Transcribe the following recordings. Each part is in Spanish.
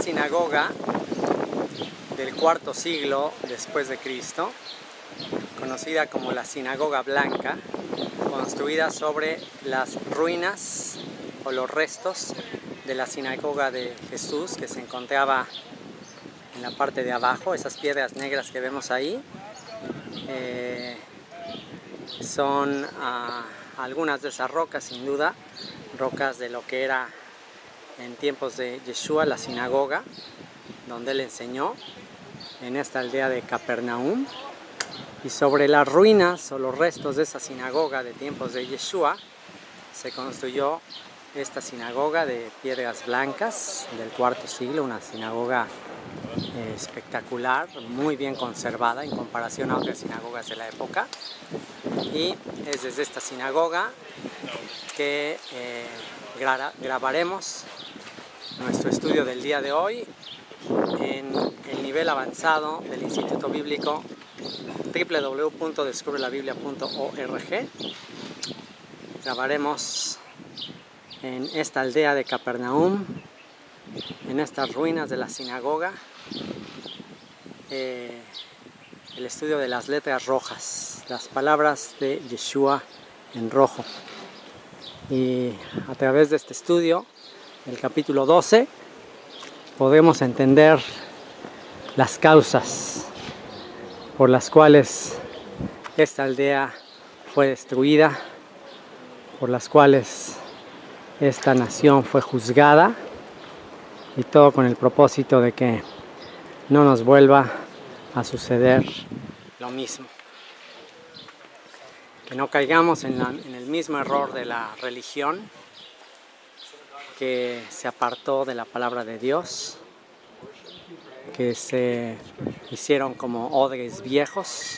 sinagoga del cuarto siglo después de Cristo, conocida como la Sinagoga Blanca, construida sobre las ruinas o los restos de la sinagoga de Jesús, que se encontraba en la parte de abajo. Esas piedras negras que vemos ahí son algunas de esas rocas, sin duda, rocas de lo que era en tiempos de Yeshua la sinagoga, donde él enseñó en esta aldea de Capernaum. Y sobre las ruinas o los restos de esa sinagoga de tiempos de Yeshua se construyó esta sinagoga de piedras blancas del cuarto siglo, una sinagoga espectacular, muy bien conservada en comparación a otras sinagogas de la época. Y es desde esta sinagoga que grabaremos nuestro estudio del día de hoy en el nivel avanzado del Instituto Bíblico www.descubrelabiblia.org. Grabaremos en esta aldea de Capernaum, en estas ruinas de la sinagoga, el estudio de las letras rojas, las palabras de Yeshua en rojo. Y a través de este estudio, del capítulo 12, podemos entender las causas por las cuales esta aldea fue destruida, por las cuales esta nación fue juzgada, y todo con el propósito de que no nos vuelva a suceder lo mismo. Que no caigamos en el mismo error de la religión, que se apartó de la palabra de Dios, que se hicieron como odres viejos,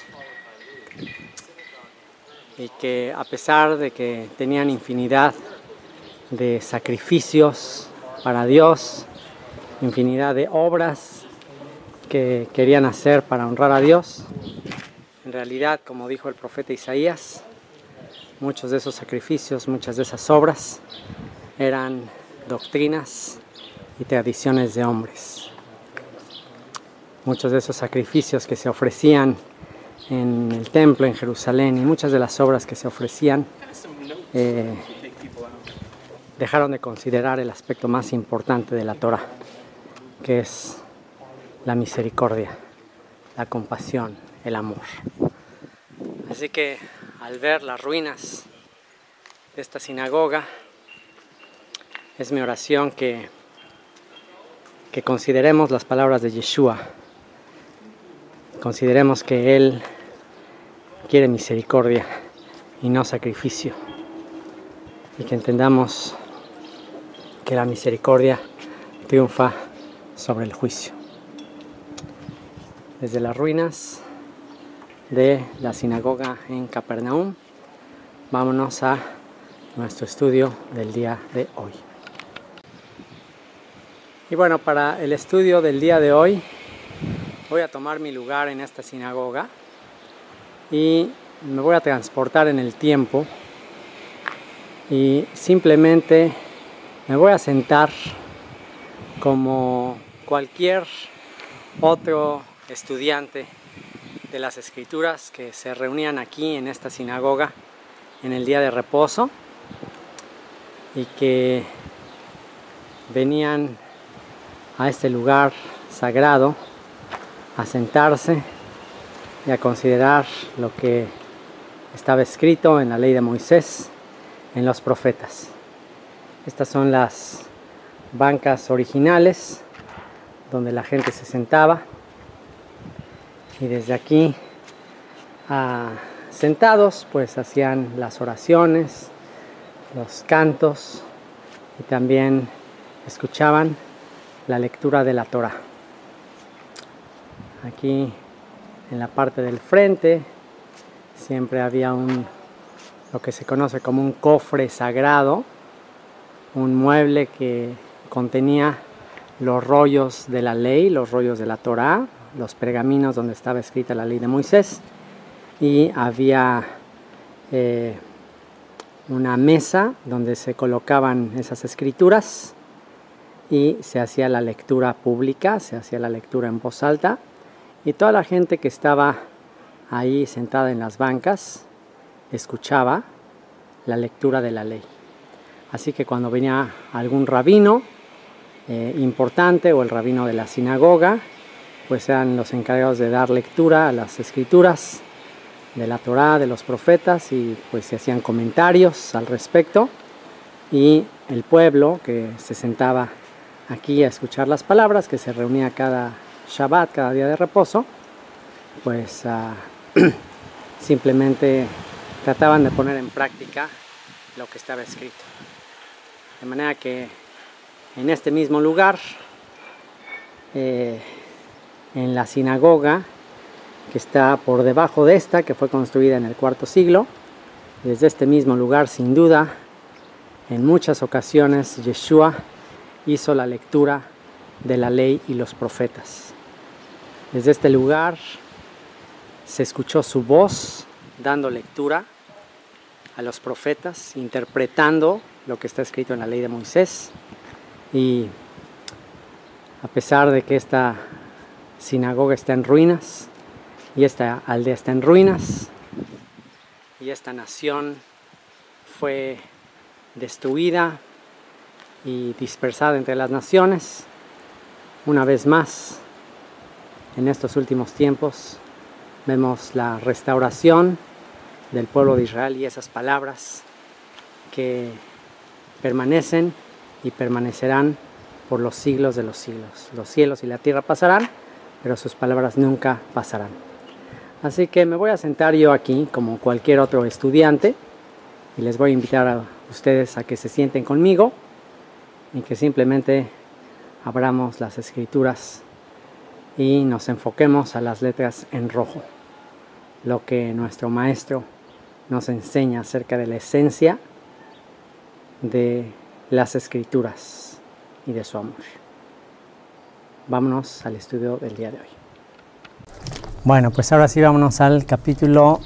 y que a pesar de que tenían infinidad de sacrificios para Dios, infinidad de obras que querían hacer para honrar a Dios, en realidad, como dijo el profeta Isaías, muchos de esos sacrificios, muchas de esas obras eran doctrinas y tradiciones de hombres. Muchos de esos sacrificios que se ofrecían en el templo en Jerusalén y muchas de las obras que se ofrecían dejaron de considerar el aspecto más importante de la Torah, que es la misericordia, la compasión, el amor. Así que al ver las ruinas de esta sinagoga, es mi oración que consideremos las palabras de Yeshua. Consideremos que Él quiere misericordia y no sacrificio. Y que entendamos que la misericordia triunfa sobre el juicio. Desde las ruinas de la sinagoga en Capernaum, vámonos a nuestro estudio del día de hoy. Y bueno, para el estudio del día de hoy voy a tomar mi lugar en esta sinagoga y me voy a transportar en el tiempo y simplemente me voy a sentar como cualquier otro estudiante de las Escrituras que se reunían aquí en esta sinagoga en el día de reposo y que venían a este lugar sagrado a sentarse y a considerar lo que estaba escrito en la ley de Moisés, en los profetas. Estas son las bancas originales donde la gente se sentaba, y desde aquí sentados pues hacían las oraciones, los cantos, y también escuchaban la lectura de la Torah. Aquí en la parte del frente siempre había lo que se conoce como un cofre sagrado, un mueble que contenía los rollos de la ley, los rollos de la Torah, los pergaminos donde estaba escrita la ley de Moisés, y había una mesa donde se colocaban esas escrituras, y se hacía la lectura pública, se hacía la lectura en voz alta, y toda la gente que estaba ahí sentada en las bancas escuchaba la lectura de la ley. Así que cuando venía algún rabino importante o el rabino de la sinagoga, pues eran los encargados de dar lectura a las escrituras de la Torá, de los profetas, y pues se hacían comentarios al respecto, y el pueblo que se sentaba aquí a escuchar las palabras, que se reunía cada Shabbat, cada día de reposo, pues simplemente trataban de poner en práctica lo que estaba escrito. De manera que en este mismo lugar, en la sinagoga que está por debajo de esta, que fue construida en el IV siglo, desde este mismo lugar, sin duda, en muchas ocasiones Yeshua hizo la lectura de la ley y los profetas. Desde este lugar se escuchó su voz dando lectura a los profetas, interpretando lo que está escrito en la ley de Moisés. Y a pesar de que esta sinagoga está en ruinas, y esta aldea está en ruinas, y esta nación fue destruida y dispersada entre las naciones, una vez más, en estos últimos tiempos, vemos la restauración del pueblo de Israel y esas palabras que permanecen y permanecerán por los siglos de los siglos. Los cielos y la tierra pasarán, pero sus palabras nunca pasarán. Así que me voy a sentar yo aquí como cualquier otro estudiante y les voy a invitar a ustedes a que se sienten conmigo y que simplemente abramos las escrituras y nos enfoquemos a las letras en rojo, lo que nuestro maestro nos enseña acerca de la esencia de las escrituras y de su amor. Vámonos al estudio del día de hoy. Bueno, pues ahora sí vámonos al capítulo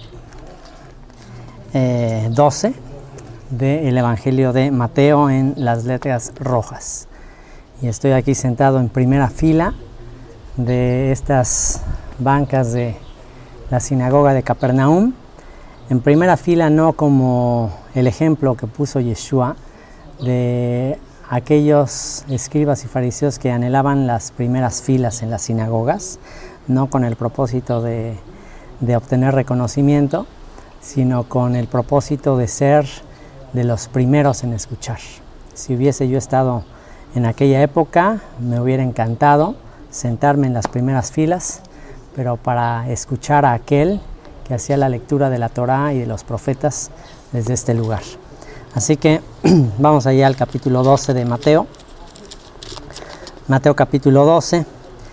12 del Evangelio de Mateo en las letras rojas. Y estoy aquí sentado en primera fila de estas bancas de la sinagoga de Capernaum. En primera fila, no como el ejemplo que puso Yeshua de aquellos escribas y fariseos que anhelaban las primeras filas en las sinagogas, no con el propósito de obtener reconocimiento, sino con el propósito de ser de los primeros en escuchar. Si hubiese yo estado en aquella época, me hubiera encantado sentarme en las primeras filas, pero para escuchar a aquel que hacía la lectura de la Torá y de los profetas desde este lugar. Así que vamos allá al capítulo 12 de Mateo. Mateo capítulo 12.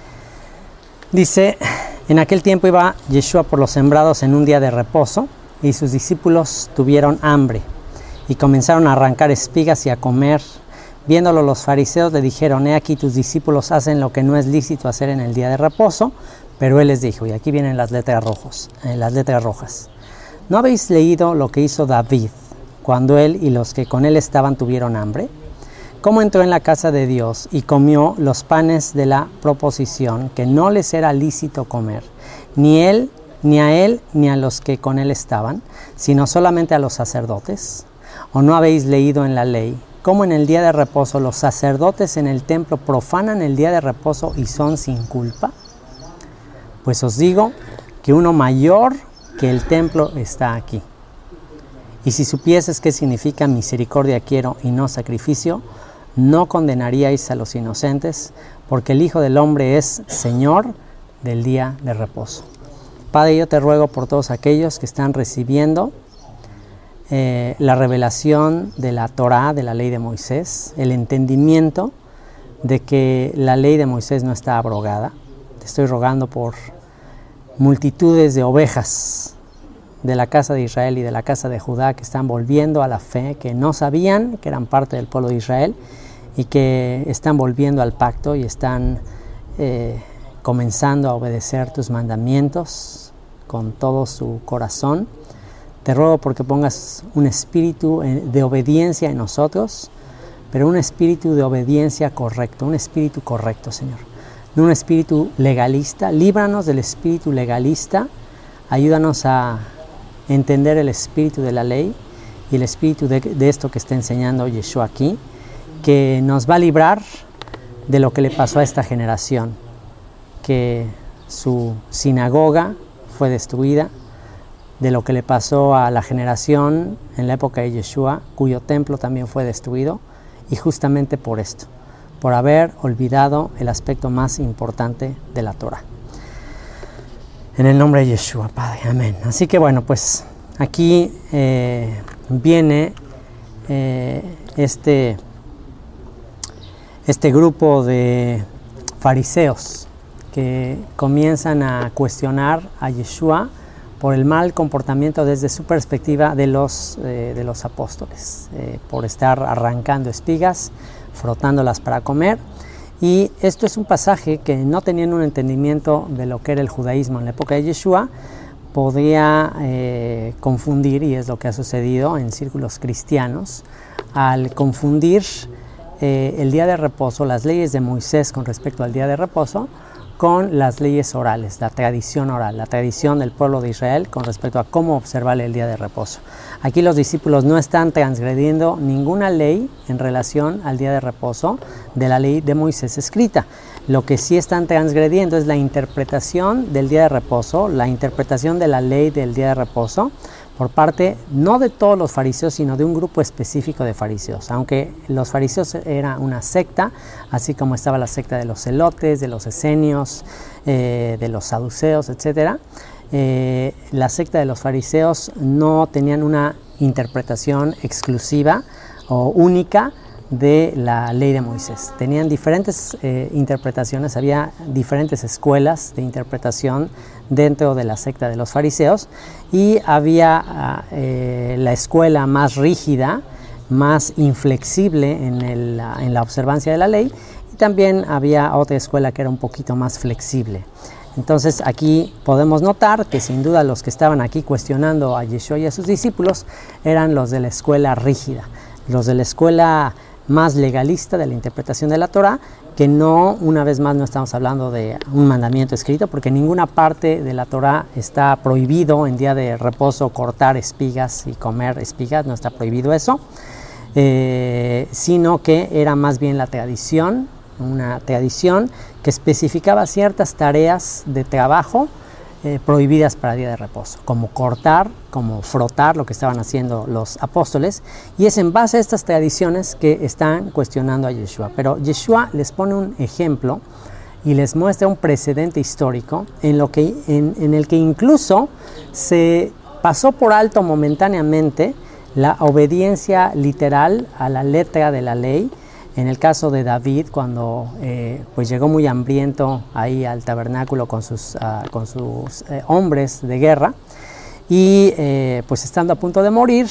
Dice: en aquel tiempo iba Yeshua por los sembrados en un día de reposo, y sus discípulos tuvieron hambre, y comenzaron a arrancar espigas y a comer. Viéndolo los fariseos le dijeron: he aquí tus discípulos hacen lo que no es lícito hacer en el día de reposo. Pero él les dijo, y aquí vienen las letras rojas: ¿no habéis leído lo que hizo David cuando él y los que con él estaban tuvieron hambre? ¿Cómo entró en la casa de Dios y comió los panes de la proposición que no les era lícito comer, ni a él ni a los que con él estaban, sino solamente a los sacerdotes? ¿O no habéis leído en la ley cómo en el día de reposo los sacerdotes en el templo profanan el día de reposo y son sin culpa? Pues os digo que uno mayor que el templo está aquí. Y si supieses qué significa misericordia quiero y no sacrificio, no condenaríais a los inocentes, porque el Hijo del Hombre es Señor del día de reposo. Padre, yo te ruego por todos aquellos que están recibiendo la revelación de la Torá, de la ley de Moisés, el entendimiento de que la ley de Moisés no está abrogada. Te estoy rogando por multitudes de ovejas de la casa de Israel y de la casa de Judá que están volviendo a la fe, que no sabían que eran parte del pueblo de Israel y que están volviendo al pacto y están comenzando a obedecer tus mandamientos con todo su corazón. Te ruego porque pongas un espíritu de obediencia en nosotros pero un espíritu de obediencia correcto, un espíritu correcto, Señor. No un espíritu legalista. Líbranos del espíritu legalista, ayúdanos a entender el espíritu de la ley y el espíritu de esto que está enseñando Yeshua aquí, que nos va a librar de lo que le pasó a esta generación, que su sinagoga fue destruida, de lo que le pasó a la generación en la época de Yeshua, cuyo templo también fue destruido, y justamente por esto, por haber olvidado el aspecto más importante de la Torah. En el nombre de Yeshua, Padre, amén. Así que bueno, pues aquí viene este grupo de fariseos que comienzan a cuestionar a Yeshua por el mal comportamiento desde su perspectiva de los apóstoles, por estar arrancando espigas, frotándolas para comer. Y esto es un pasaje que no tenían un entendimiento de lo que era el judaísmo en la época de Yeshua, podría confundir, y es lo que ha sucedido en círculos cristianos, al confundir el día de reposo, las leyes de Moisés con respecto al día de reposo, con las leyes orales, la tradición oral, la tradición del pueblo de Israel con respecto a cómo observar el día de reposo. Aquí los discípulos no están transgrediendo ninguna ley en relación al día de reposo de la ley de Moisés escrita. Lo que sí están transgrediendo es la interpretación del día de reposo, la interpretación de la ley del día de reposo, por parte no de todos los fariseos, sino de un grupo específico de fariseos. Aunque los fariseos era una secta, así como estaba la secta de los celotes, de los esenios, de los saduceos, etc. La secta de los fariseos no tenían una interpretación exclusiva o única de la ley de Moisés. Tenían diferentes interpretaciones, había diferentes escuelas de interpretación dentro de la secta de los fariseos, y había la escuela más rígida, más inflexible en la observancia de la ley, y también había otra escuela que era un poquito más flexible. Entonces aquí podemos notar que sin duda los que estaban aquí cuestionando a Yeshua y a sus discípulos eran los de la escuela rígida, los de la escuela más legalista de la interpretación de la Torah, que no, una vez más, no estamos hablando de un mandamiento escrito, porque en ninguna parte de la Torah está prohibido en día de reposo cortar espigas y comer espigas, no está prohibido eso, sino que era más bien la tradición, una tradición que especificaba ciertas tareas de trabajo prohibidas para el día de reposo, como cortar, como frotar, lo que estaban haciendo los apóstoles, y es en base a estas tradiciones que están cuestionando a Yeshua. Pero Yeshua les pone un ejemplo y les muestra un precedente histórico en el que incluso se pasó por alto momentáneamente la obediencia literal a la letra de la ley. En el caso de David, cuando pues llegó muy hambriento ahí al tabernáculo con sus hombres de guerra, y pues estando a punto de morir,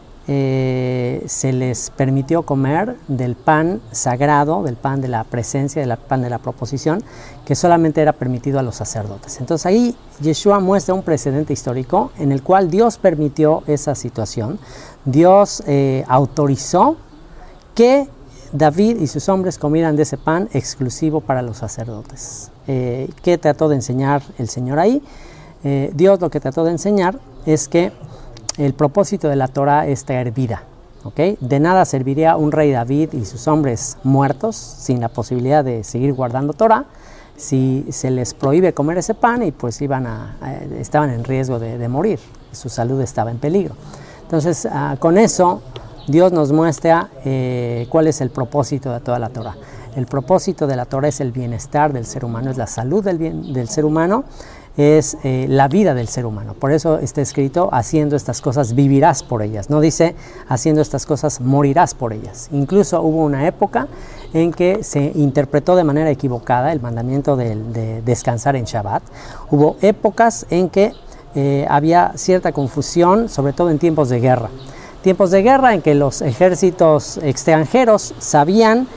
se les permitió comer del pan sagrado, del pan de la presencia, del pan de la proposición, que solamente era permitido a los sacerdotes. Entonces ahí Yeshua muestra un precedente histórico en el cual Dios permitió esa situación. Dios autorizó que David y sus hombres comieran de ese pan exclusivo para los sacerdotes. ¿Qué trató de enseñar el Señor ahí? Dios lo que trató de enseñar es que el propósito de la Torah es traer vida, ¿okay? De nada serviría un rey David y sus hombres muertos sin la posibilidad de seguir guardando Torah si se les prohíbe comer ese pan, y pues estaban en riesgo de morir, su salud estaba en peligro. Entonces con eso Dios nos muestra cuál es el propósito de toda la Torah. El propósito de la Torah es el bienestar del ser humano, es la salud del ser humano, es la vida del ser humano. Por eso está escrito, haciendo estas cosas vivirás por ellas. No dice, haciendo estas cosas morirás por ellas. Incluso hubo una época en que se interpretó de manera equivocada el mandamiento de descansar en Shabbat. Hubo épocas en que había cierta confusión, sobre todo en tiempos de guerra. Tiempos de guerra en que los ejércitos extranjeros sabían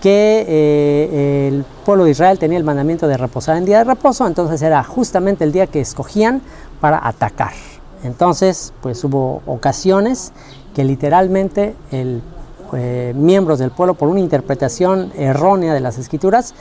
que el pueblo de Israel tenía el mandamiento de reposar en día de reposo, entonces era justamente el día que escogían para atacar. Entonces, pues hubo ocasiones que literalmente el miembros del pueblo por una interpretación errónea de las escrituras,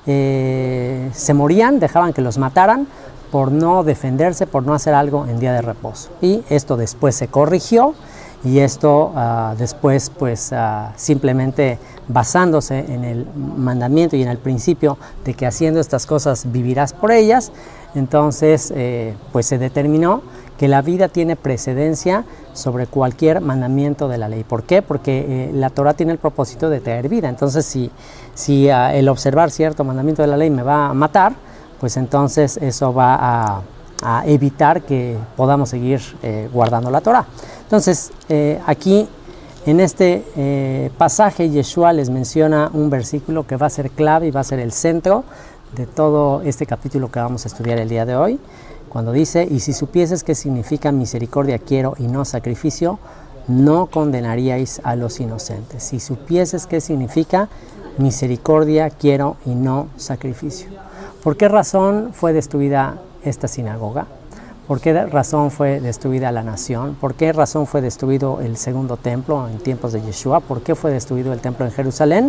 se morían, dejaban que los mataran por no defenderse, por no hacer algo en día de reposo. Y esto después se corrigió, y esto después pues simplemente basándose en el mandamiento y en el principio de que haciendo estas cosas vivirás por ellas, entonces pues se determinó que la vida tiene precedencia sobre cualquier mandamiento de la ley. ¿Por qué? Porque la Torah tiene el propósito de traer vida. Entonces si el observar cierto mandamiento de la ley me va a matar, pues entonces eso va a evitar que podamos seguir guardando la Torah. Entonces aquí en este pasaje Yeshua les menciona un versículo que va a ser clave y va a ser el centro de todo este capítulo que vamos a estudiar el día de hoy, cuando dice: y si supieses qué significa misericordia quiero y no sacrificio, no condenaríais a los inocentes. Si supieses qué significa misericordia quiero y no sacrificio. ¿Por qué razón fue destruida esta sinagoga? ¿Por qué razón fue destruida la nación? ¿Por qué razón fue destruido el segundo templo en tiempos de Yeshua? ¿Por qué fue destruido el templo en Jerusalén?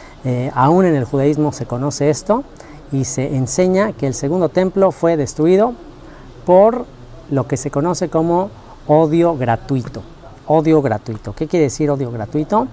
Aún en el judaísmo se conoce esto y se enseña que el segundo templo fue destruido por lo que se conoce como odio gratuito. Odio gratuito. ¿Qué quiere decir odio gratuito?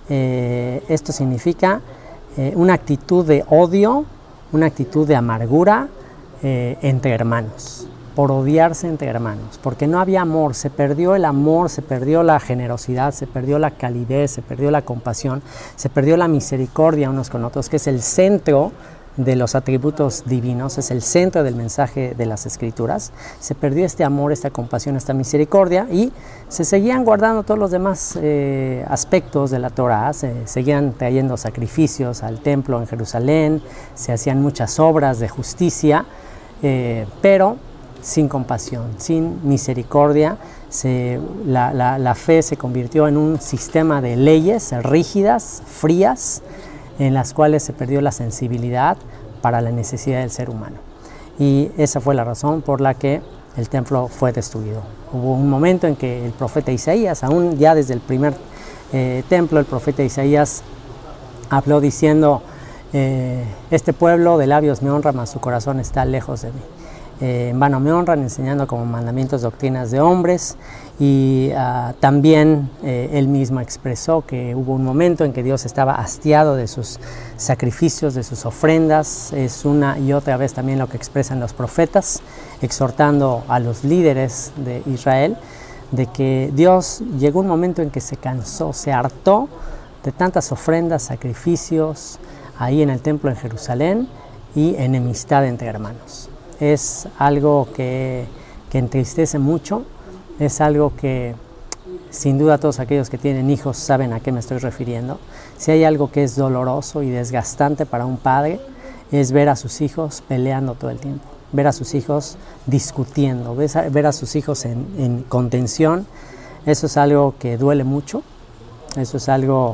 Esto significa una actitud de odio, una actitud de amargura entre hermanos, por odiarse entre hermanos, porque no había amor, se perdió el amor, se perdió la generosidad, se perdió la calidez, se perdió la compasión, se perdió la misericordia unos con otros, que es el centro de los atributos divinos, es el centro del mensaje de las Escrituras. Se perdió este amor, esta compasión, esta misericordia, y se seguían guardando todos los demás aspectos de la Torah. Se seguían trayendo sacrificios al templo en Jerusalén, se hacían muchas obras de justicia, pero sin compasión, sin misericordia. La fe se convirtió en un sistema de leyes rígidas, frías, en las cuales se perdió la sensibilidad para la necesidad del ser humano. Y esa fue la razón por la que el templo fue destruido. Hubo un momento en que el profeta Isaías, aún ya desde el primer templo, el profeta Isaías habló diciendo: este pueblo de labios me honra, mas su corazón está lejos de mí. En vano me honran, enseñando como mandamientos doctrinas de hombres. Y también él mismo expresó que hubo un momento en que Dios estaba hastiado de sus sacrificios, de sus ofrendas. Es una y otra vez también lo que expresan los profetas, exhortando a los líderes de Israel de que Dios llegó un momento en que se cansó, se hartó de tantas ofrendas, sacrificios ahí en el templo en Jerusalén y enemistad entre hermanos. Es algo que entristece mucho, es algo que sin duda todos aquellos que tienen hijos saben a qué me estoy refiriendo. Si hay algo que es doloroso y desgastante para un padre, es ver a sus hijos peleando todo el tiempo, ver a sus hijos discutiendo, ver a sus hijos en contención. Eso es algo que duele mucho, eso es algo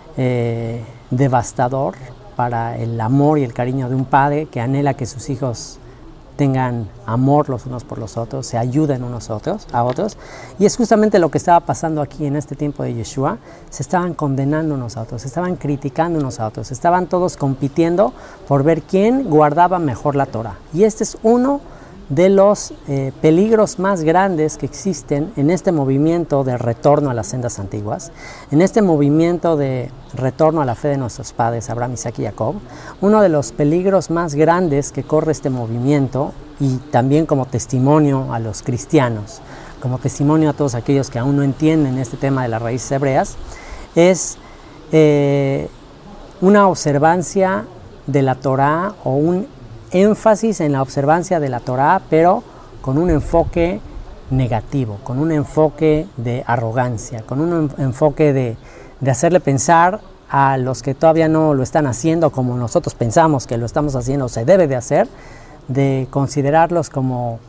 devastador para el amor y el cariño de un padre que anhela que sus hijos tengan amor los unos por los otros, se ayuden unos a otros. Y es justamente lo que estaba pasando aquí en este tiempo de Yeshua. Se estaban condenando unos a otros, se estaban criticando unos a otros, estaban todos compitiendo por ver quién guardaba mejor la Torah. Y este es uno de los peligros más grandes que existen en este movimiento de retorno a las sendas antiguas, en este movimiento de retorno a la fe de nuestros padres, Abraham, Isaac y Jacob. Uno de los peligros más grandes que corre este movimiento, y también como testimonio a los cristianos, como testimonio a todos aquellos que aún no entienden este tema de las raíces hebreas, es una observancia de la Torah o un énfasis en la observancia de la Torah, pero con un enfoque negativo, con un enfoque de arrogancia, con un enfoque de hacerle pensar a los que todavía no lo están haciendo como nosotros pensamos que lo estamos haciendo, se debe de hacer, de considerarlos como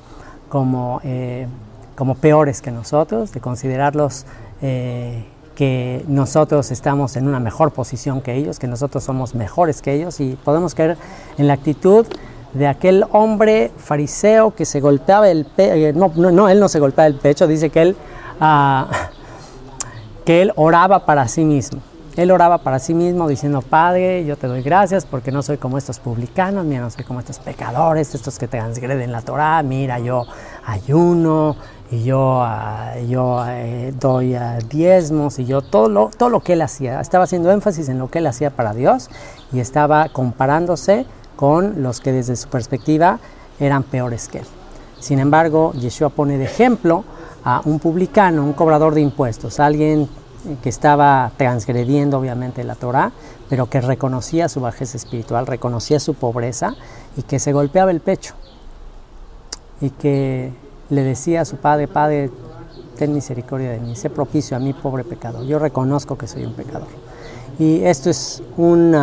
peores que nosotros, de considerarlos que nosotros estamos en una mejor posición que ellos, que nosotros somos mejores que ellos, y podemos caer en la actitud de aquel hombre fariseo que se golpeaba el pecho. Él no se golpeaba el pecho, dice que él oraba para sí mismo. Él oraba para sí mismo diciendo: Padre, yo te doy gracias porque no soy como estos publicanos, mira, no soy como estos pecadores, estos que transgreden la Torá, mira, yo ayuno y yo doy diezmos, y yo todo lo que él hacía. Estaba haciendo énfasis en lo que él hacía para Dios y estaba comparándose con los que desde su perspectiva eran peores que él. Sin embargo, Yeshua pone de ejemplo a un publicano, un cobrador de impuestos, alguien que estaba transgrediendo obviamente la Torá, pero que reconocía su bajeza espiritual, reconocía su pobreza y que se golpeaba el pecho y que le decía a su padre: Padre, ten misericordia de mí, sé propicio a mí, pobre pecador, yo reconozco que soy un pecador. Y esto es un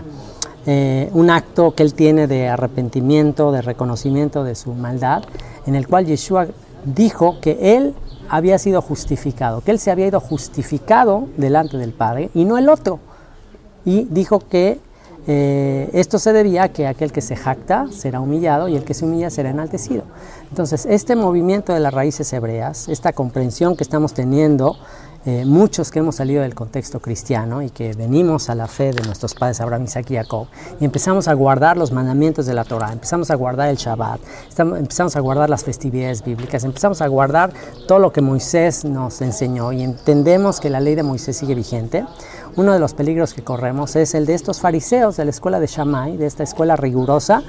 acto que él tiene de arrepentimiento, de reconocimiento de su maldad, en el cual Yeshua dijo que él había sido justificado, que él se había ido justificado delante del Padre y no el otro. Y dijo que esto se debía a que aquel que se jacta será humillado y el que se humilla será enaltecido. Entonces, este movimiento de las raíces hebreas, esta comprensión que estamos teniendo, muchos que hemos salido del contexto cristiano y que venimos a la fe de nuestros padres Abraham, Isaac y Jacob, y empezamos a guardar los mandamientos de la Torá, empezamos a guardar el Shabbat, empezamos a guardar las festividades bíblicas, empezamos a guardar todo lo que Moisés nos enseñó y entendemos que la ley de Moisés sigue vigente. Uno de los peligros que corremos es el de estos fariseos de la escuela de Shammai, de esta escuela rigurosa,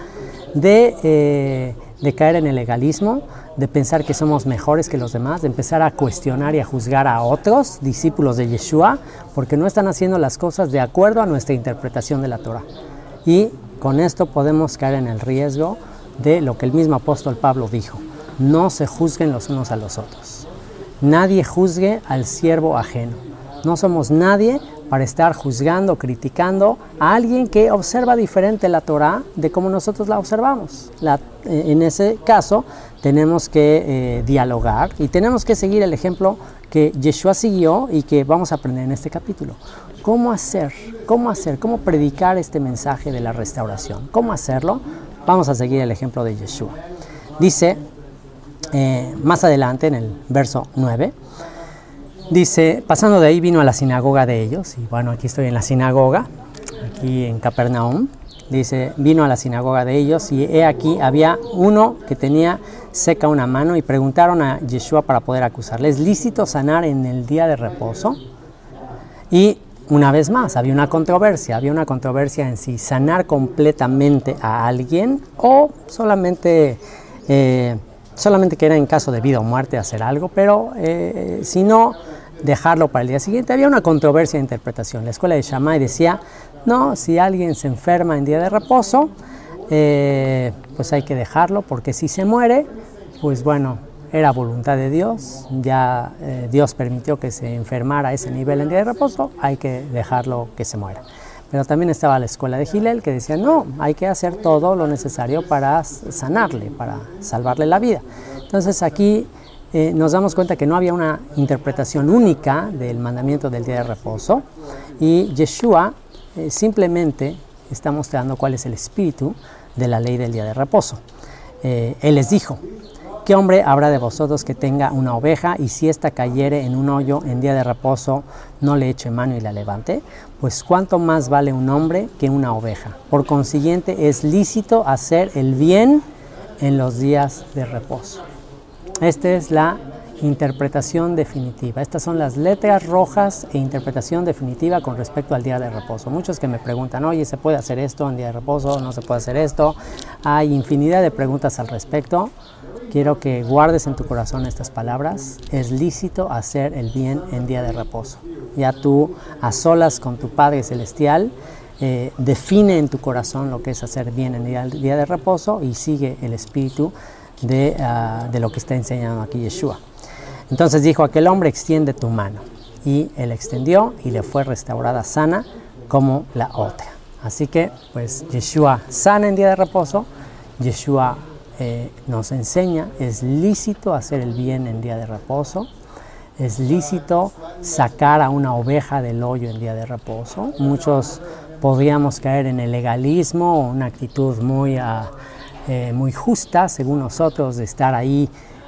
de caer en el legalismo, de pensar que somos mejores que los demás, de empezar a cuestionar y a juzgar a otros discípulos de Yeshua porque no están haciendo las cosas de acuerdo a nuestra interpretación de la Torah. Y con esto podemos caer en el riesgo de lo que el mismo apóstol Pablo dijo: no se juzguen los unos a los otros. Nadie juzgue al siervo ajeno. No somos nadie para estar juzgando, criticando a alguien que observa diferente la Torá de como nosotros la observamos. En ese caso tenemos que dialogar y tenemos que seguir el ejemplo que Yeshua siguió y que vamos a aprender en este capítulo. ¿Cómo predicar este mensaje de la restauración? ¿Cómo hacerlo? Vamos a seguir el ejemplo de Yeshua. Dice más adelante en el verso 9, dice: pasando de ahí vino a la sinagoga de ellos. Y bueno, aquí estoy en la sinagoga, aquí en Capernaum. Dice: vino a la sinagoga de ellos y he aquí había uno que tenía seca una mano y preguntaron a Yeshua para poder acusarle: ¿es lícito sanar en el día de reposo? Y una vez más, había una controversia en si sanar completamente a alguien o solamente que era en caso de vida o muerte hacer algo, pero si no, dejarlo para el día siguiente. Había una controversia de interpretación. La escuela de Shammai decía: no, si alguien se enferma en día de reposo, pues hay que dejarlo, porque si se muere, pues bueno, era voluntad de Dios, ya Dios permitió que se enfermara a ese nivel en día de reposo, hay que dejarlo que se muera. Pero también estaba la escuela de Hillel que decía: no, hay que hacer todo lo necesario para sanarle, para salvarle la vida. Entonces aquí nos damos cuenta que no había una interpretación única del mandamiento del día de reposo, y Yeshua simplemente está mostrando cuál es el espíritu de la ley del día de reposo. Él les dijo: ¿qué hombre habrá de vosotros que tenga una oveja y si ésta cayere en un hoyo en día de reposo no le eche mano y la levante? Pues cuánto más vale un hombre que una oveja. Por consiguiente es lícito hacer el bien en los días de reposo. Esta es la interpretación definitiva. Estas son las letras rojas e interpretación definitiva con respecto al día de reposo. Muchos que me preguntan: oye, ¿se puede hacer esto en día de reposo? ¿No se puede hacer esto? Hay infinidad de preguntas al respecto. Quiero que guardes en tu corazón estas palabras: es lícito hacer el bien en día de reposo. Ya tú, a solas con tu Padre Celestial, define en tu corazón lo que es hacer bien en día de reposo y sigue el espíritu de lo que está enseñando aquí Yeshua. Entonces dijo: aquel hombre, extiende tu mano. Y él extendió y le fue restaurada sana como la otra. Así que pues Yeshua sana en día de reposo. Yeshua nos enseña: es lícito hacer el bien en día de reposo, es lícito sacar a una oveja del hoyo en día de reposo. Muchos podríamos caer en el legalismo, una actitud muy justa según nosotros, de estar ahí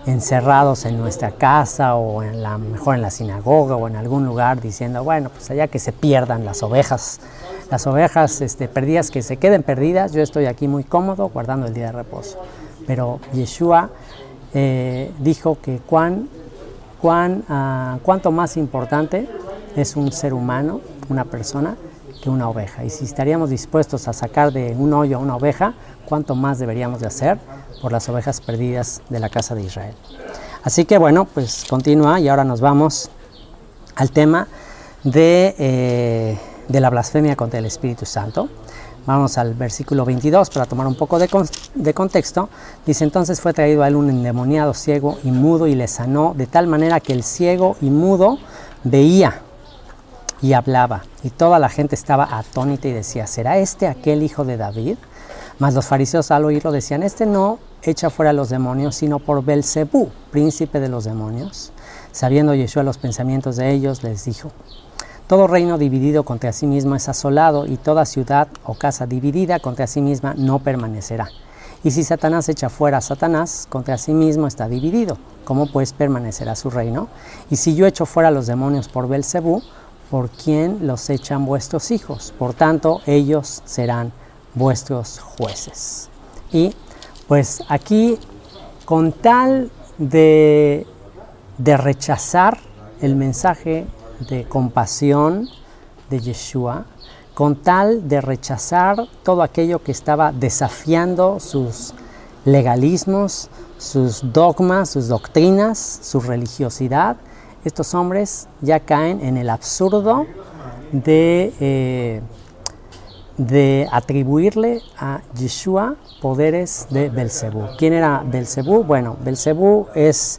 encerrados en nuestra casa o mejor en la sinagoga o en algún lugar diciendo, bueno, pues allá que se pierdan las ovejas perdidas, que se queden perdidas, yo estoy aquí muy cómodo guardando el día de reposo. Pero Yeshua dijo que cuánto más importante es un ser humano, una persona, que una oveja. Y si estaríamos dispuestos a sacar de un hoyo a una oveja, cuánto más deberíamos de hacer por las ovejas perdidas de la casa de Israel. Así que bueno, pues continúa y ahora nos vamos al tema de la blasfemia contra el Espíritu Santo. Vamos al versículo 22 para tomar un poco de contexto. Dice, entonces fue traído a él un endemoniado ciego y mudo y le sanó de tal manera que el ciego y mudo veía y hablaba. Y toda la gente estaba atónita y decía, ¿será este aquel hijo de David? Mas los fariseos al oírlo decían, este no echa fuera a los demonios, sino por Belzebú, príncipe de los demonios. Sabiendo Yeshua los pensamientos de ellos, les dijo, todo reino dividido contra sí mismo es asolado, y toda ciudad o casa dividida contra sí misma no permanecerá. Y si Satanás echa fuera a Satanás, contra sí mismo está dividido. ¿Cómo pues permanecerá su reino? Y si yo echo fuera a los demonios por Belzebú, ¿por quién los echan vuestros hijos? Por tanto, ellos serán vuestros jueces. Y pues aquí, con tal de rechazar el mensaje de compasión de Yeshua, con tal de rechazar todo aquello que estaba desafiando sus legalismos, sus dogmas, sus doctrinas, su religiosidad, estos hombres ya caen en el absurdo de atribuirle a Yeshua poderes de Belzebú. ¿Quién era Belzebú? Bueno, Belzebú es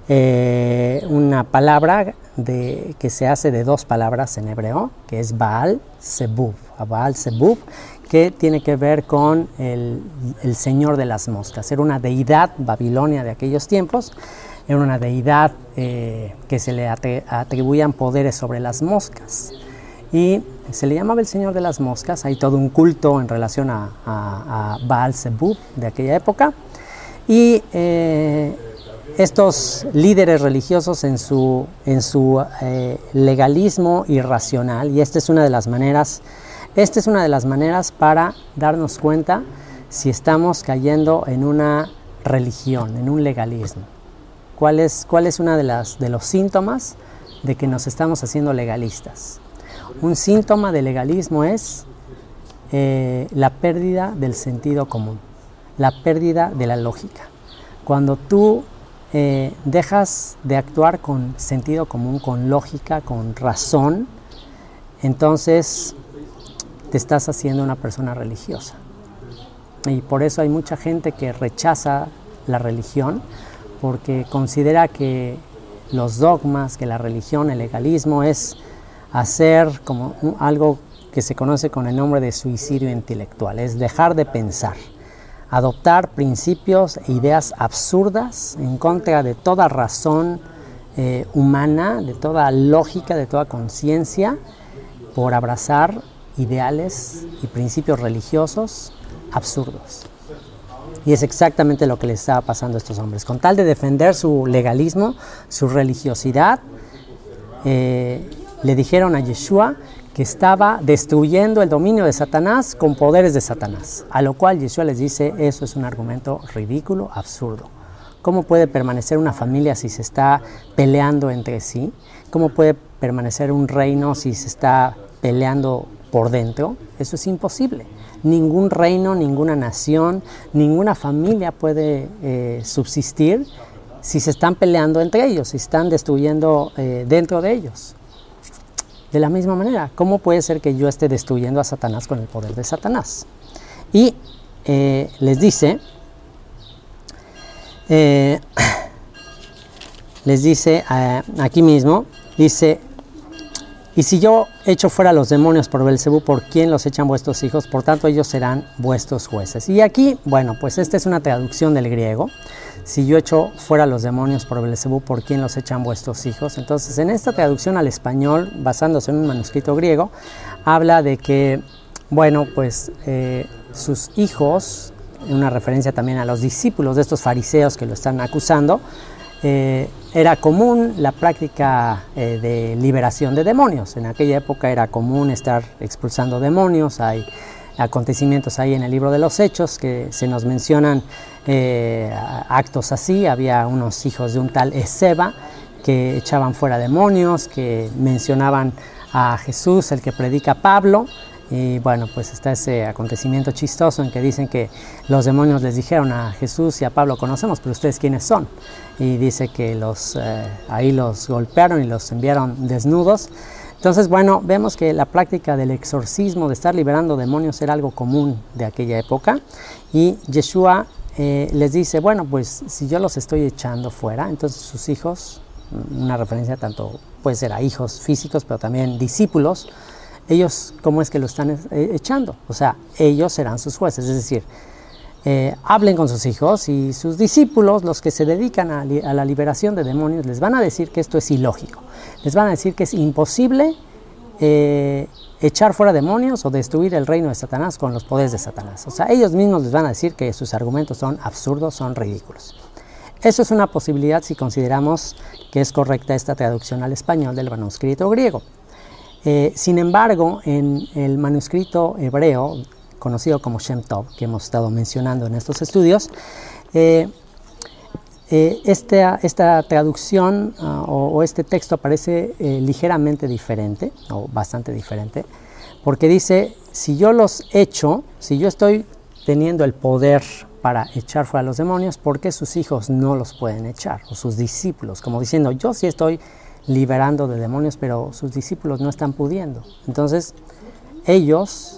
una palabra que se hace de dos palabras en hebreo, que es Baal Zebub, que tiene que ver con el señor de las moscas. Era una deidad babilonia de aquellos tiempos, era una deidad que se le atribuían poderes sobre las moscas. Y se le llamaba el señor de las moscas. Hay todo un culto en relación a Baal Zebub de aquella época. Y estos líderes religiosos en su legalismo irracional, y esta es una de las maneras para darnos cuenta si estamos cayendo en una religión, en un legalismo. ¿Cuál es una de los síntomas de que nos estamos haciendo legalistas? Un síntoma de legalismo es la pérdida del sentido común, la pérdida de la lógica. Cuando tú dejas de actuar con sentido común, con lógica, con razón, entonces te estás haciendo una persona religiosa. Y por eso hay mucha gente que rechaza la religión, porque considera que los dogmas, que la religión, el legalismo es hacer como algo que se conoce con el nombre de suicidio intelectual, es dejar de pensar, adoptar principios e ideas absurdas en contra de toda razón humana, de toda lógica, de toda conciencia, por abrazar ideales y principios religiosos absurdos. Y es exactamente lo que les estaba pasando a estos hombres. Con tal de defender su legalismo, su religiosidad, le dijeron a Yeshua que estaba destruyendo el dominio de Satanás con poderes de Satanás. A lo cual Yeshua les dice, eso es un argumento ridículo, absurdo. ¿Cómo puede permanecer una familia si se está peleando entre sí? ¿Cómo puede permanecer un reino si se está peleando por dentro? Eso es imposible. Ningún reino, ninguna nación, ninguna familia puede subsistir si se están peleando entre ellos, si están destruyendo dentro de ellos. De la misma manera, ¿cómo puede ser que yo esté destruyendo a Satanás con el poder de Satanás? Y les dice aquí mismo, dice, y si yo echo fuera los demonios por Belzebú, ¿por quién los echan vuestros hijos? Por tanto, ellos serán vuestros jueces. Y aquí, bueno, pues esta es una traducción del griego. Si yo echo fuera los demonios por Belzebú, ¿por quién los echan vuestros hijos? Entonces, en esta traducción al español, basándose en un manuscrito griego, habla de que, bueno, pues sus hijos una referencia también a los discípulos de estos fariseos que lo están acusando. Era común la práctica de liberación de demonios. En aquella época era común estar expulsando demonios. Hay acontecimientos ahí en el libro de los Hechos que se nos mencionan actos así. Había unos hijos de un tal Esceva que echaban fuera demonios, que mencionaban a Jesús, el que predica Pablo. Y bueno, pues está ese acontecimiento chistoso en que dicen que los demonios les dijeron a Jesús y a Pablo: conocemos, pero ustedes quiénes son. Y dice que ahí los golpearon y los enviaron desnudos. Entonces, bueno, vemos que la práctica del exorcismo, de estar liberando demonios, era algo común de aquella época. Y Yeshua les dice: bueno, pues si yo los estoy echando fuera, entonces sus hijos, una referencia tanto puede ser a hijos físicos, pero también discípulos, ellos, ¿cómo es que lo están echando? O sea, ellos serán sus jueces, es decir, hablen con sus hijos y sus discípulos, los que se dedican a la liberación de demonios, les van a decir que esto es ilógico, les van a decir que es imposible echar fuera demonios o destruir el reino de Satanás con los poderes de Satanás. O sea, ellos mismos les van a decir que sus argumentos son absurdos, son ridículos. Eso es una posibilidad si consideramos que es correcta esta traducción al español del manuscrito griego. Sin embargo, en el manuscrito hebreo, conocido como Shem Tov, que hemos estado mencionando en estos estudios, esta traducción o este texto aparece ligeramente diferente, o bastante diferente, porque dice: si yo los echo, si yo estoy teniendo el poder para echar fuera a los demonios, ¿por qué sus hijos no los pueden echar? O sus discípulos, como diciendo: yo sí estoy liberando de demonios, pero sus discípulos no están pudiendo. Entonces, ellos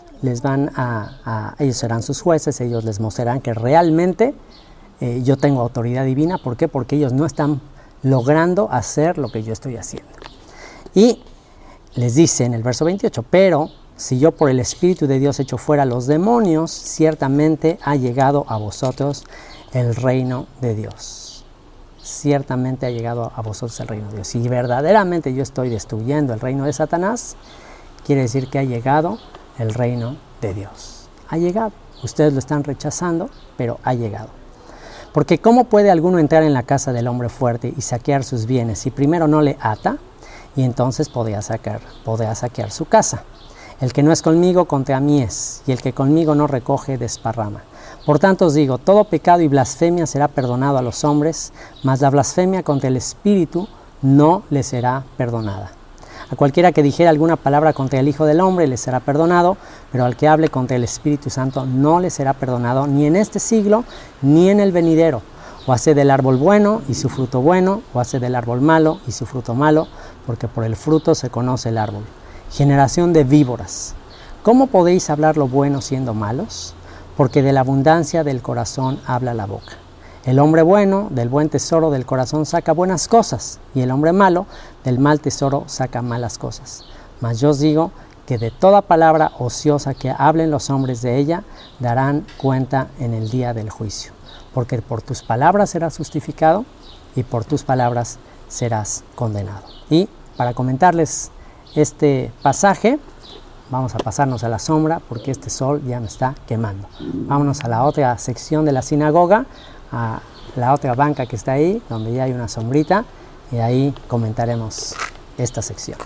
ellos serán sus jueces, ellos les mostrarán que realmente yo tengo autoridad divina. ¿Por qué? Porque ellos no están logrando hacer lo que yo estoy haciendo. Y les dice en el verso 28, pero si yo por el Espíritu de Dios echo fuera los demonios, ciertamente ha llegado a vosotros el reino de Dios. Ciertamente ha llegado a vosotros el reino de Dios. Si verdaderamente yo estoy destruyendo el reino de Satanás, quiere decir que ha llegado el reino de Dios. Ha llegado. Ustedes lo están rechazando, pero ha llegado. Porque ¿cómo puede alguno entrar en la casa del hombre fuerte y saquear sus bienes si primero no le ata? Y entonces podrá saquear su casa. El que no es conmigo, contra mí es, y el que conmigo no recoge, desparrama. Por tanto os digo, todo pecado y blasfemia será perdonado a los hombres, mas la blasfemia contra el Espíritu no le será perdonada. A cualquiera que dijera alguna palabra contra el Hijo del Hombre le será perdonado, pero al que hable contra el Espíritu Santo no le será perdonado, ni en este siglo, ni en el venidero. O hace del árbol bueno y su fruto bueno, o hace del árbol malo y su fruto malo, porque por el fruto se conoce el árbol. Generación de víboras, ¿cómo podéis hablar lo bueno siendo malos? Porque de la abundancia del corazón habla la boca. El hombre bueno del buen tesoro del corazón saca buenas cosas, y el hombre malo del mal tesoro saca malas cosas. Mas yo os digo que de toda palabra ociosa que hablen los hombres de ella, darán cuenta en el día del juicio. Porque por tus palabras serás justificado, y por tus palabras serás condenado. Y para comentarles este pasaje, vamos a pasarnos a la sombra porque este sol ya me está quemando. Vámonos a la otra sección de la sinagoga, a la otra banca que está ahí, donde ya hay una sombrita, y ahí comentaremos esta sección.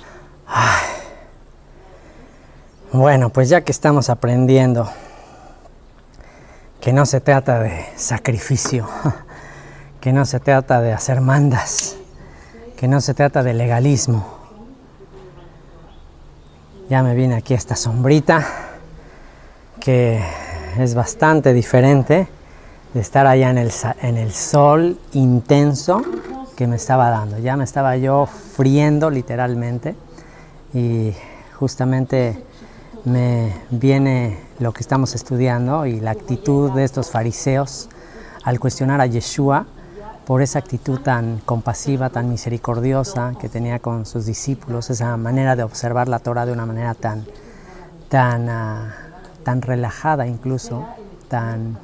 Bueno, pues ya que estamos aprendiendo que no se trata de sacrificio, que no se trata de hacer mandas, que no se trata de legalismo, ya me vine aquí a esta sombrita que es bastante diferente de estar allá en el sol intenso que me estaba dando. Ya me estaba yo friendo literalmente, y justamente me viene lo que estamos estudiando y la actitud de estos fariseos al cuestionar a Yeshua por esa actitud tan compasiva, tan misericordiosa que tenía con sus discípulos, esa manera de observar la Torah de una manera tan relajada, incluso tan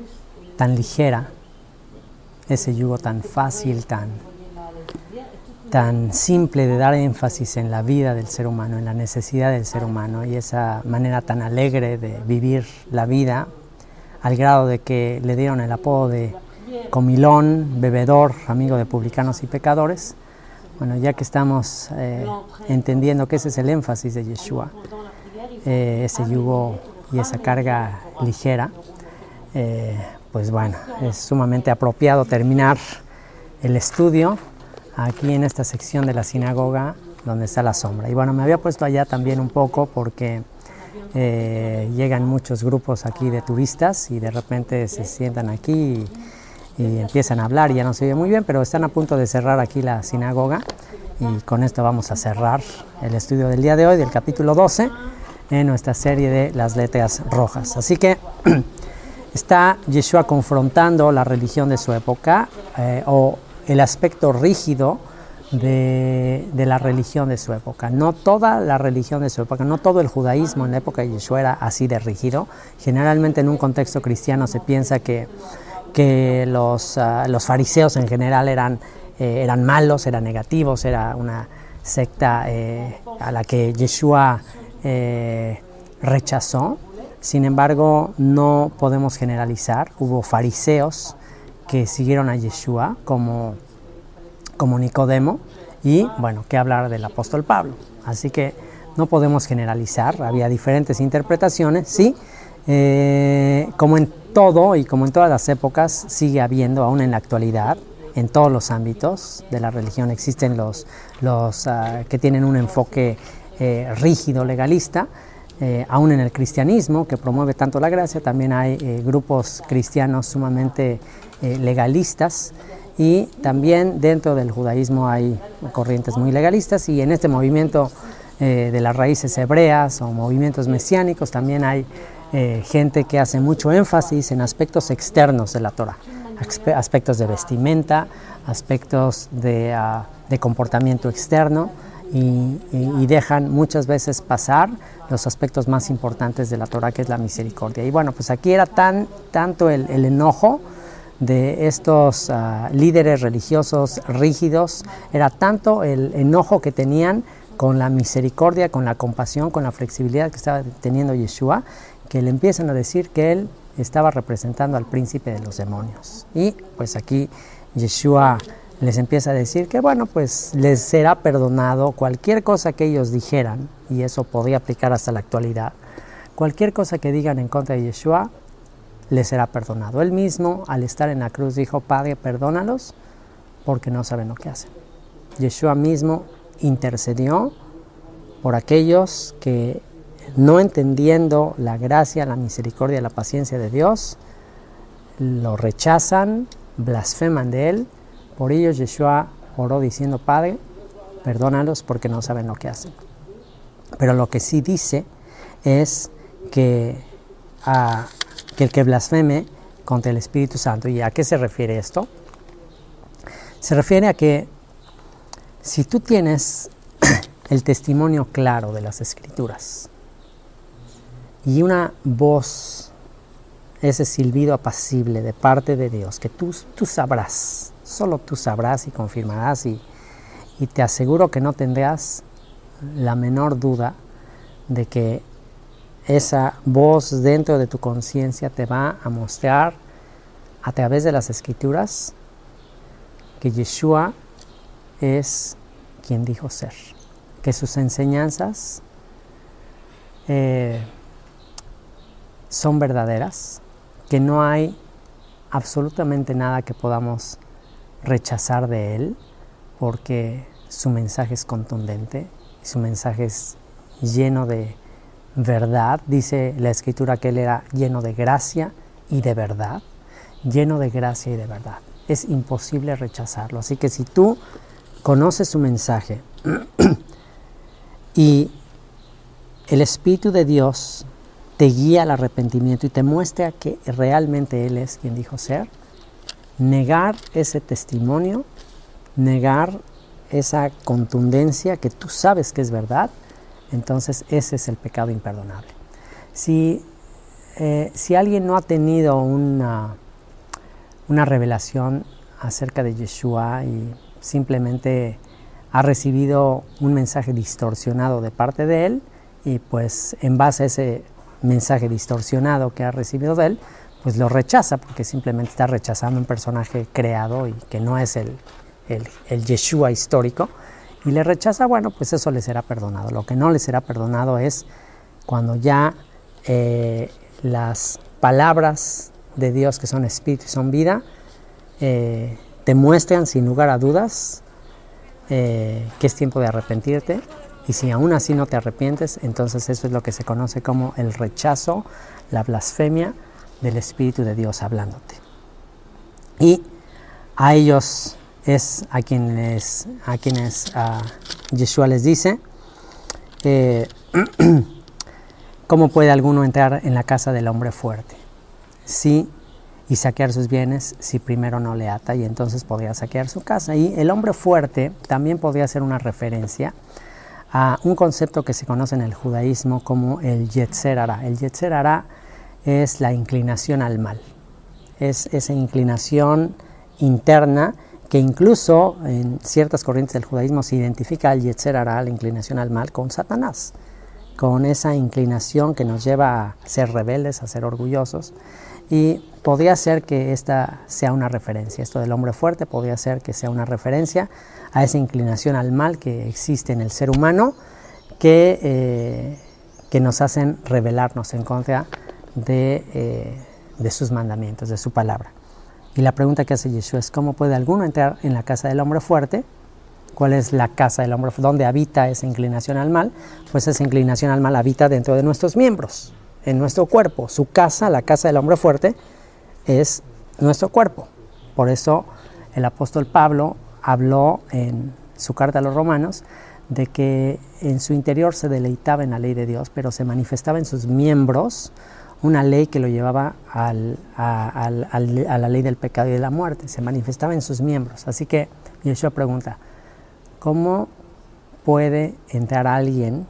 ligera, ese yugo tan fácil, tan simple de dar énfasis en la vida del ser humano, en la necesidad del ser humano y esa manera tan alegre de vivir la vida, al grado de que le dieron el apodo de comilón, bebedor, amigo de publicanos y pecadores. Bueno, ya que estamos entendiendo que ese es el énfasis de Yeshua, ese yugo y esa carga ligera, pues bueno, es sumamente apropiado terminar el estudio aquí en esta sección de la sinagoga donde está la sombra. Y bueno, me había puesto allá también un poco porque llegan muchos grupos aquí de turistas y de repente se sientan aquí y empiezan a hablar y ya no se oye muy bien, pero están a punto de cerrar aquí la sinagoga y con esto vamos a cerrar el estudio del día de hoy, del capítulo 12 en nuestra serie de las letras rojas. Así que está Yeshua confrontando la religión de su época o el aspecto rígido de la religión de su época. No toda la religión de su época, no todo el judaísmo en la época de Yeshua era así de rígido. Generalmente en un contexto cristiano se piensa que los fariseos en general eran malos, eran negativos, era una secta a la que Yeshua rechazó. Sin embargo, no podemos generalizar. Hubo fariseos que siguieron a Yeshua como Nicodemo y, bueno, qué hablar del apóstol Pablo. Así que no podemos generalizar, había diferentes interpretaciones, sí, como en todo y como en todas las épocas sigue habiendo aún en la actualidad, en todos los ámbitos de la religión existen los que tienen un enfoque rígido, legalista. Aún en el cristianismo, que promueve tanto la gracia, también hay grupos cristianos sumamente legalistas, y también dentro del judaísmo hay corrientes muy legalistas, y en este movimiento de las raíces hebreas o movimientos mesiánicos también hay gente que hace mucho énfasis en aspectos externos de la Torah, aspectos de vestimenta, aspectos de comportamiento externo, y dejan muchas veces pasar los aspectos más importantes de la Torah, que es la misericordia. Y bueno, pues aquí era tanto el enojo de estos líderes religiosos rígidos, era tanto el enojo que tenían con la misericordia, con la compasión, con la flexibilidad que estaba teniendo Yeshua, que le empiezan a decir que él estaba representando al príncipe de los demonios. Y pues aquí Yeshua les empieza a decir que bueno, pues les será perdonado cualquier cosa que ellos dijeran, y eso podría aplicar hasta la actualidad. Cualquier cosa que digan en contra de Yeshua les será perdonado. Él mismo, al estar en la cruz, dijo: Padre, perdónalos porque no saben lo que hacen. Yeshua mismo intercedió por aquellos que, no entendiendo la gracia, la misericordia, la paciencia de Dios, lo rechazan, blasfeman de él. Por ellos Yeshua oró diciendo: Padre, perdónalos porque no saben lo que hacen. Pero lo que sí dice es que el que blasfeme contra el Espíritu Santo. ¿Y a qué se refiere esto? Se refiere a que si tú tienes el testimonio claro de las Escrituras y una voz, ese silbido apacible de parte de Dios, que tú sabrás, solo tú sabrás y confirmarás, y te aseguro que no tendrás la menor duda de que esa voz dentro de tu conciencia te va a mostrar a través de las Escrituras que Yeshua es quien dijo ser, que sus enseñanzas son verdaderas, que no hay absolutamente nada que podamos rechazar de él, porque su mensaje es contundente y su mensaje es lleno de verdad. Dice la Escritura que él era lleno de gracia y de verdad, lleno de gracia y de verdad. Es imposible rechazarlo. Así que si tú conoces su mensaje y el Espíritu de Dios te guía al arrepentimiento y te muestra que realmente Él es quien dijo ser, negar ese testimonio, negar esa contundencia que tú sabes que es verdad, entonces ese es el pecado imperdonable. Si alguien no ha tenido una revelación acerca de Yeshua y simplemente ha recibido un mensaje distorsionado de parte de él, y pues en base a ese mensaje distorsionado que ha recibido de él, pues lo rechaza, porque simplemente está rechazando un personaje creado y que no es el Yeshua histórico, y le rechaza. Bueno, pues eso le será perdonado. Lo que no le será perdonado es cuando ya las palabras de Dios, que son espíritu y son vida, te muestran sin lugar a dudas que es tiempo de arrepentirte, y si aún así no te arrepientes, entonces eso es lo que se conoce como el rechazo, la blasfemia del Espíritu de Dios hablándote. Y a ellos es a quienes Yeshua les dice, ¿cómo puede alguno entrar en la casa del hombre fuerte? Sí, y saquear sus bienes si primero no le ata, y entonces podría saquear su casa. Y el hombre fuerte también podría ser una referencia a un concepto que se conoce en el judaísmo como el Yetzer Hara. El Yetzer Hara es la inclinación al mal, es esa inclinación interna que incluso en ciertas corrientes del judaísmo se identifica al Yetzer Hara, la inclinación al mal, con Satanás, con esa inclinación que nos lleva a ser rebeldes, a ser orgullosos. Y podría ser que esta sea una referencia, esto del hombre fuerte podría ser que sea una referencia a esa inclinación al mal que existe en el ser humano, que nos hacen rebelarnos en contra de sus mandamientos, de su palabra. Y la pregunta que hace Yeshua es, ¿cómo puede alguno entrar en la casa del hombre fuerte? ¿Cuál es la casa del hombre fuerte? ¿Dónde habita esa inclinación al mal? Pues esa inclinación al mal habita dentro de nuestros miembros, en nuestro cuerpo. Su casa, la casa del hombre fuerte, es nuestro cuerpo. Por eso el apóstol Pablo habló en su carta a los Romanos de que en su interior se deleitaba en la ley de Dios, pero se manifestaba en sus miembros una ley que lo llevaba a la ley del pecado y de la muerte. Se manifestaba en sus miembros. Así que Yeshua pregunta, ¿cómo puede entrar alguien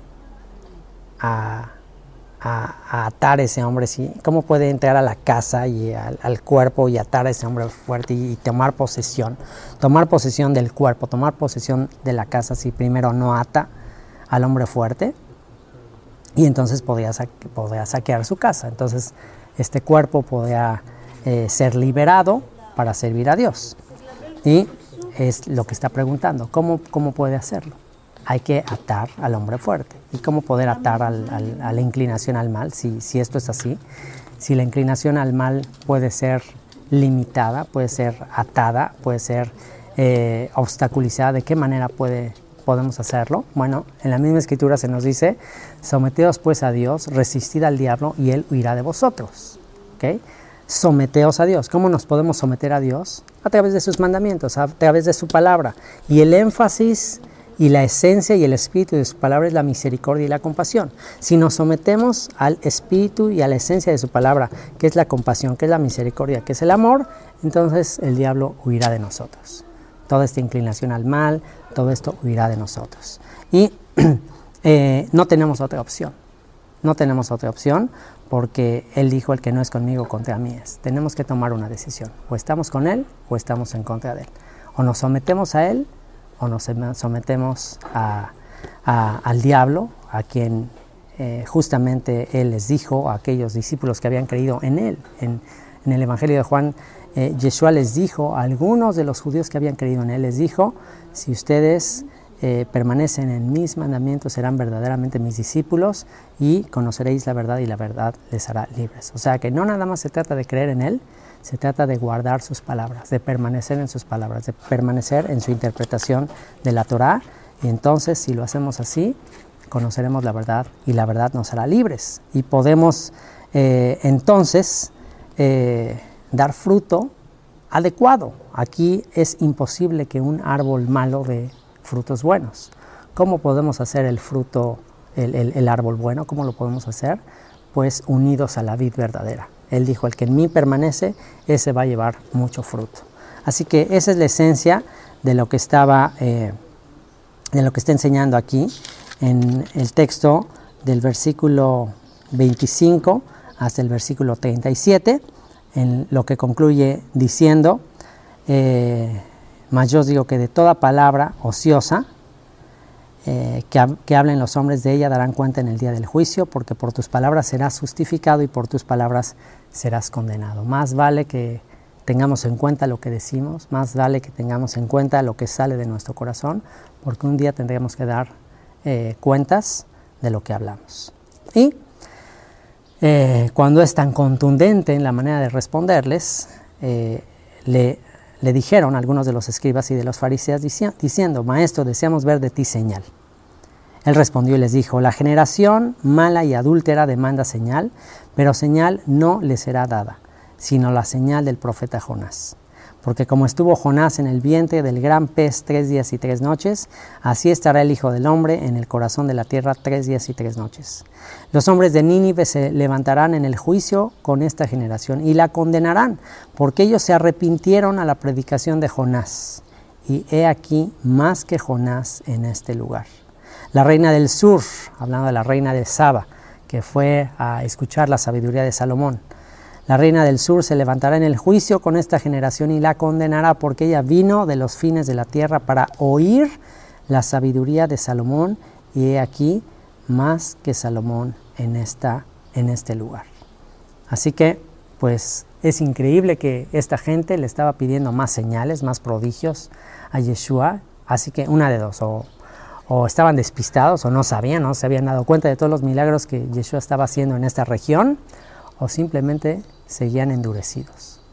a atar a ese hombre? ¿Sí? ¿Cómo puede entrar a la casa y al cuerpo y atar a ese hombre fuerte y tomar posesión del cuerpo, tomar posesión de la casa si primero no ata al hombre fuerte? Y entonces podría saquear su casa. Entonces este cuerpo podría ser liberado para servir a Dios. Y es lo que está preguntando, ¿cómo puede hacerlo? Hay que atar al hombre fuerte. ¿Y cómo poder atar a la inclinación al mal? Si esto es así, si la inclinación al mal puede ser limitada, puede ser atada, puede ser obstaculizada, ¿de qué manera podemos hacerlo? Bueno, en la misma escritura se nos dice, someteos pues a Dios, resistid al diablo y él huirá de vosotros. ¿Okay? Someteos a Dios. ¿Cómo nos podemos someter a Dios? A través de sus mandamientos, a través de su palabra. Y el énfasis y la esencia y el espíritu de su palabra es la misericordia y la compasión. Si nos sometemos al espíritu y a la esencia de su palabra, que es la compasión, que es la misericordia, que es el amor, entonces el diablo huirá de nosotros. Toda esta inclinación al mal, todo esto huirá de nosotros. Y no tenemos otra opción. No tenemos otra opción porque Él dijo, el que no es conmigo, contra mí es. Tenemos que tomar una decisión. O estamos con Él o estamos en contra de Él. O nos sometemos a Él o nos sometemos al diablo, a quien justamente Él les dijo a aquellos discípulos que habían creído en Él. En el Evangelio de Juan, Yeshua les dijo a algunos de los judíos que habían creído en Él, les dijo, si ustedes permanecen en mis mandamientos, serán verdaderamente mis discípulos y conoceréis la verdad y la verdad les hará libres. O sea que no nada más se trata de creer en Él, se trata de guardar sus palabras, de permanecer en sus palabras, de permanecer en su interpretación de la Torá, y entonces si lo hacemos así, conoceremos la verdad y la verdad nos hará libres y podemos entonces dar fruto adecuado. Aquí es imposible que un árbol malo dé frutos buenos. ¿Cómo podemos hacer el fruto, el árbol bueno? ¿Cómo lo podemos hacer? Pues unidos a la vid verdadera. Él dijo, el que en mí permanece, ese va a llevar mucho fruto. Así que esa es la esencia de lo que está enseñando aquí en el texto del versículo 25 hasta el versículo 37, en lo que concluye diciendo, mas yo os digo que de toda palabra ociosa que hablen los hombres de ella darán cuenta en el día del juicio, porque por tus palabras serás justificado y por tus palabras serás condenado. Más vale que tengamos en cuenta lo que decimos, más vale que tengamos en cuenta lo que sale de nuestro corazón, porque un día tendremos que dar cuentas de lo que hablamos. Y cuando es tan contundente en la manera de responderles, le dijeron algunos de los escribas y de los fariseos diciendo: Maestro, deseamos ver de ti señal. Él respondió y les dijo: la generación mala y adúltera demanda señal, pero señal no le será dada, sino la señal del profeta Jonás. Porque como estuvo Jonás en el vientre del gran pez 3 días y 3 noches, así estará el Hijo del Hombre en el corazón de la tierra 3 días y 3 noches. Los hombres de Nínive se levantarán en el juicio con esta generación y la condenarán, porque ellos se arrepintieron a la predicación de Jonás. Y he aquí más que Jonás en este lugar. La reina del sur, hablando de la reina de Saba, que fue a escuchar la sabiduría de Salomón. La reina del sur se levantará en el juicio con esta generación y la condenará, porque ella vino de los fines de la tierra para oír la sabiduría de Salomón, y he aquí más que Salomón en este lugar. Así que, pues, es increíble que esta gente le estaba pidiendo más señales, más prodigios a Yeshua. Así que una de dos, o estaban despistados o no sabían, no se habían dado cuenta de todos los milagros que Yeshua estaba haciendo en esta región, o simplemente seguían endurecidos.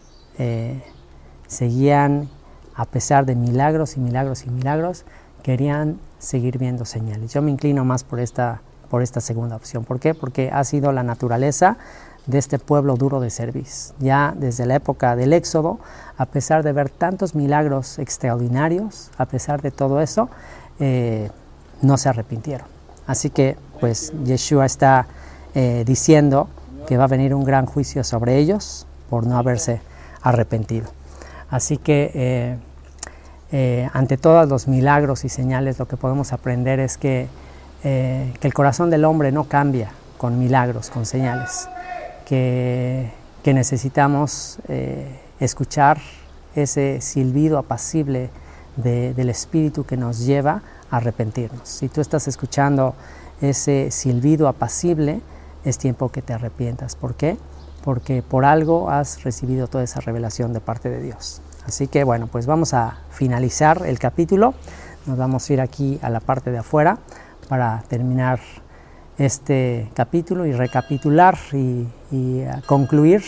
Seguían, a pesar de milagros y milagros y milagros, querían seguir viendo señales. Yo me inclino más por esta segunda opción. ¿Por qué? Porque ha sido la naturaleza de este pueblo duro de cerviz. Ya desde la época del Éxodo, a pesar de ver tantos milagros extraordinarios, a pesar de todo eso, no se arrepintieron. Así que, pues, Yeshua está diciendo que va a venir un gran juicio sobre ellos por no haberse arrepentido. Así que ante todos los milagros y señales, lo que podemos aprender es que el corazón del hombre no cambia con milagros, con señales, que necesitamos escuchar ese silbido apacible del Espíritu que nos lleva a arrepentirnos. Si tú estás escuchando ese silbido apacible, es tiempo que te arrepientas. ¿Por qué? Porque por algo has recibido toda esa revelación de parte de Dios. Así que bueno, pues vamos a finalizar el capítulo. Nos vamos a ir aquí a la parte de afuera para terminar este capítulo y recapitular y concluir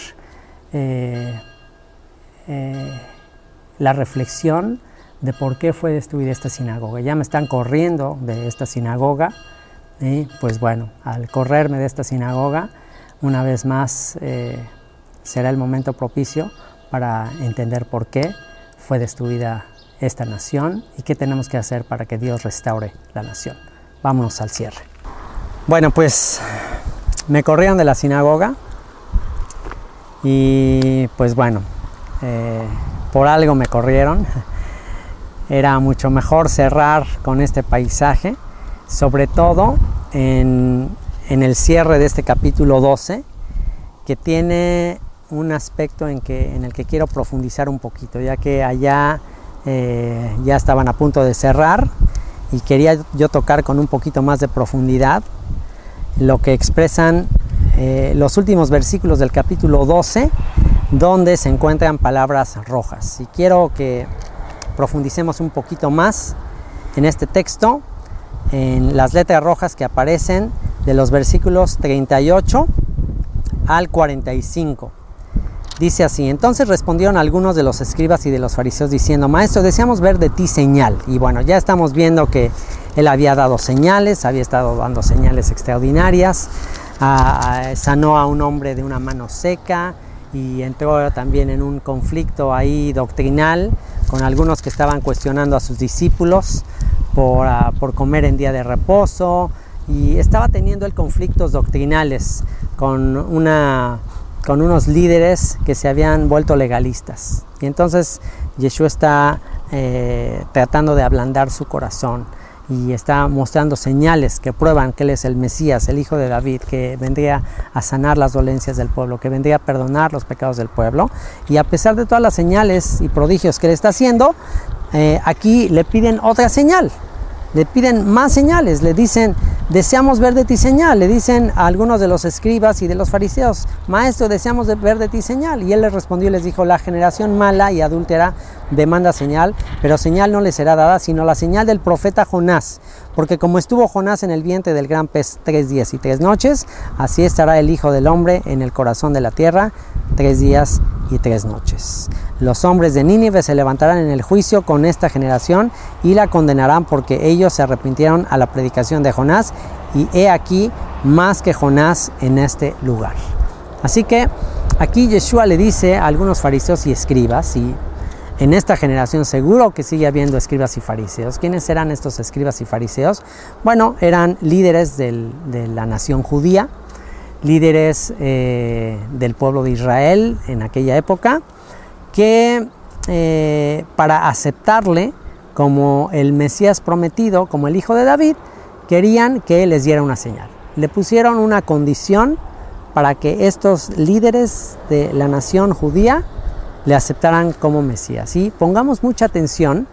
la reflexión de por qué fue destruida esta sinagoga. Ya me están corriendo de esta sinagoga. Y pues bueno, al correrme de esta sinagoga, una vez más será el momento propicio para entender por qué fue destruida esta nación y qué tenemos que hacer para que Dios restaure la nación. Vámonos al cierre. Bueno, pues me corrieron de la sinagoga y pues bueno, por algo me corrieron. Era mucho mejor cerrar con este paisaje, sobre todo en el cierre de este capítulo 12, que tiene un aspecto en el que quiero profundizar un poquito, ya que allá ya estaban a punto de cerrar y quería yo tocar con un poquito más de profundidad lo que expresan los últimos versículos del capítulo 12, donde se encuentran palabras rojas. Y quiero que profundicemos un poquito más en este texto, en las letras rojas que aparecen de los versículos 38 al 45. Dice así: entonces respondieron algunos de los escribas y de los fariseos diciendo: Maestro, deseamos ver de ti señal. Y bueno, ya estamos viendo que él había dado señales, había estado dando señales extraordinarias, sanó a un hombre de una mano seca y entró también en un conflicto ahí doctrinal con algunos que estaban cuestionando a sus discípulos por comer en día de reposo, y estaba teniendo el conflictos doctrinales con unos líderes que se habían vuelto legalistas. Y entonces Yeshua está tratando de ablandar su corazón y está mostrando señales que prueban que Él es el Mesías, el Hijo de David, que vendría a sanar las dolencias del pueblo, que vendría a perdonar los pecados del pueblo. Y a pesar de todas las señales y prodigios que Él está haciendo, aquí le piden otra señal. le piden más señales, le dicen, deseamos ver de ti señal. Le dicen a algunos de los escribas y de los fariseos, maestro, deseamos ver de ti señal. Y él les respondió y les dijo, la generación mala y adúltera demanda señal, pero señal no les será dada, sino la señal del profeta Jonás. Porque como estuvo Jonás en el vientre del gran pez 3 días y 3 noches, así estará el Hijo del Hombre en el corazón de la tierra 3 días y 3 noches. Los hombres de Nínive se levantarán en el juicio con esta generación y la condenarán porque ellos se arrepintieron a la predicación de Jonás, y he aquí más que Jonás en este lugar. Así que aquí Yeshua le dice a algunos fariseos y escribas, y en esta generación seguro que sigue habiendo escribas y fariseos. ¿Quiénes eran estos escribas y fariseos? Bueno, eran líderes de la nación judía, líderes del pueblo de Israel en aquella época, que para aceptarle como el Mesías prometido, como el hijo de David, querían que les diera una señal. Le pusieron una condición para que estos líderes de la nación judía le aceptaran como Mesías. Y pongamos mucha atención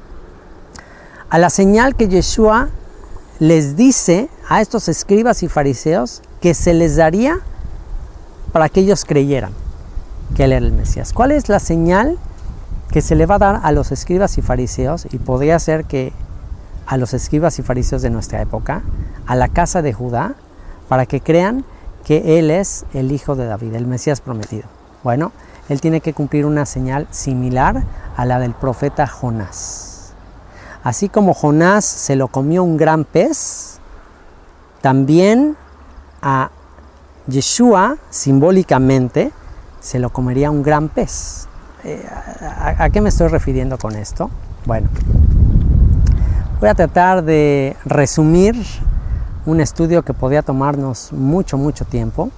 a la señal que Yeshua les dice a estos escribas y fariseos que se les daría para que ellos creyeran que él era el Mesías. ¿Cuál es la señal que se le va a dar a los escribas y fariseos? Y podría ser que a los escribas y fariseos de nuestra época, a la casa de Judá, para que crean que él es el hijo de David, el Mesías prometido. Bueno, él tiene que cumplir una señal similar a la del profeta Jonás. Así como Jonás se lo comió un gran pez, también a Yeshua simbólicamente se lo comería un gran pez. ¿A qué me estoy refiriendo con esto? Bueno, voy a tratar de resumir un estudio que podría tomarnos mucho tiempo.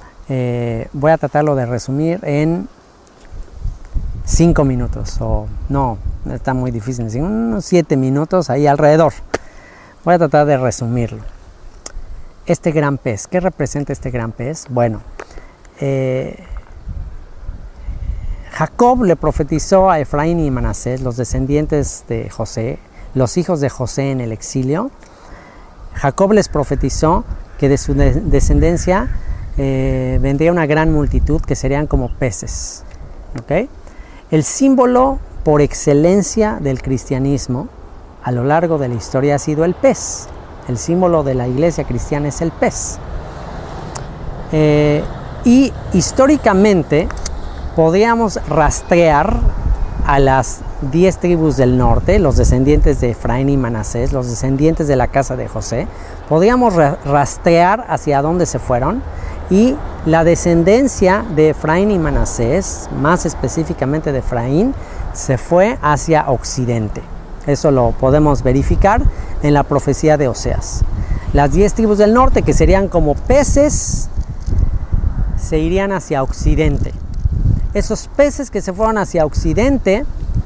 Voy a tratarlo de resumir en 5 minutos, o no, está muy difícil, unos 7 minutos ahí alrededor. Voy a tratar de resumirlo. Este gran pez, ¿qué representa este gran pez? Bueno, Jacob le profetizó a Efraín y Manasés, los descendientes de José, los hijos de José en el exilio. Jacob les profetizó que de su descendencia vendría una gran multitud que serían como peces. ¿Okay? El símbolo por excelencia del cristianismo a lo largo de la historia ha sido el pez. El símbolo de la iglesia cristiana es el pez. Y históricamente podríamos rastrear a las 10 tribus del norte, los descendientes de Efraín y Manasés, los descendientes de la casa de José. Podríamos rastrear hacia dónde se fueron, y la descendencia de Efraín y Manasés, más específicamente de Efraín, se fue hacia occidente. Eso lo podemos verificar en la profecía de Oseas. Las 10 tribus del norte, que serían como peces, se irían hacia occidente. Esos peces que se fueron hacia occidente,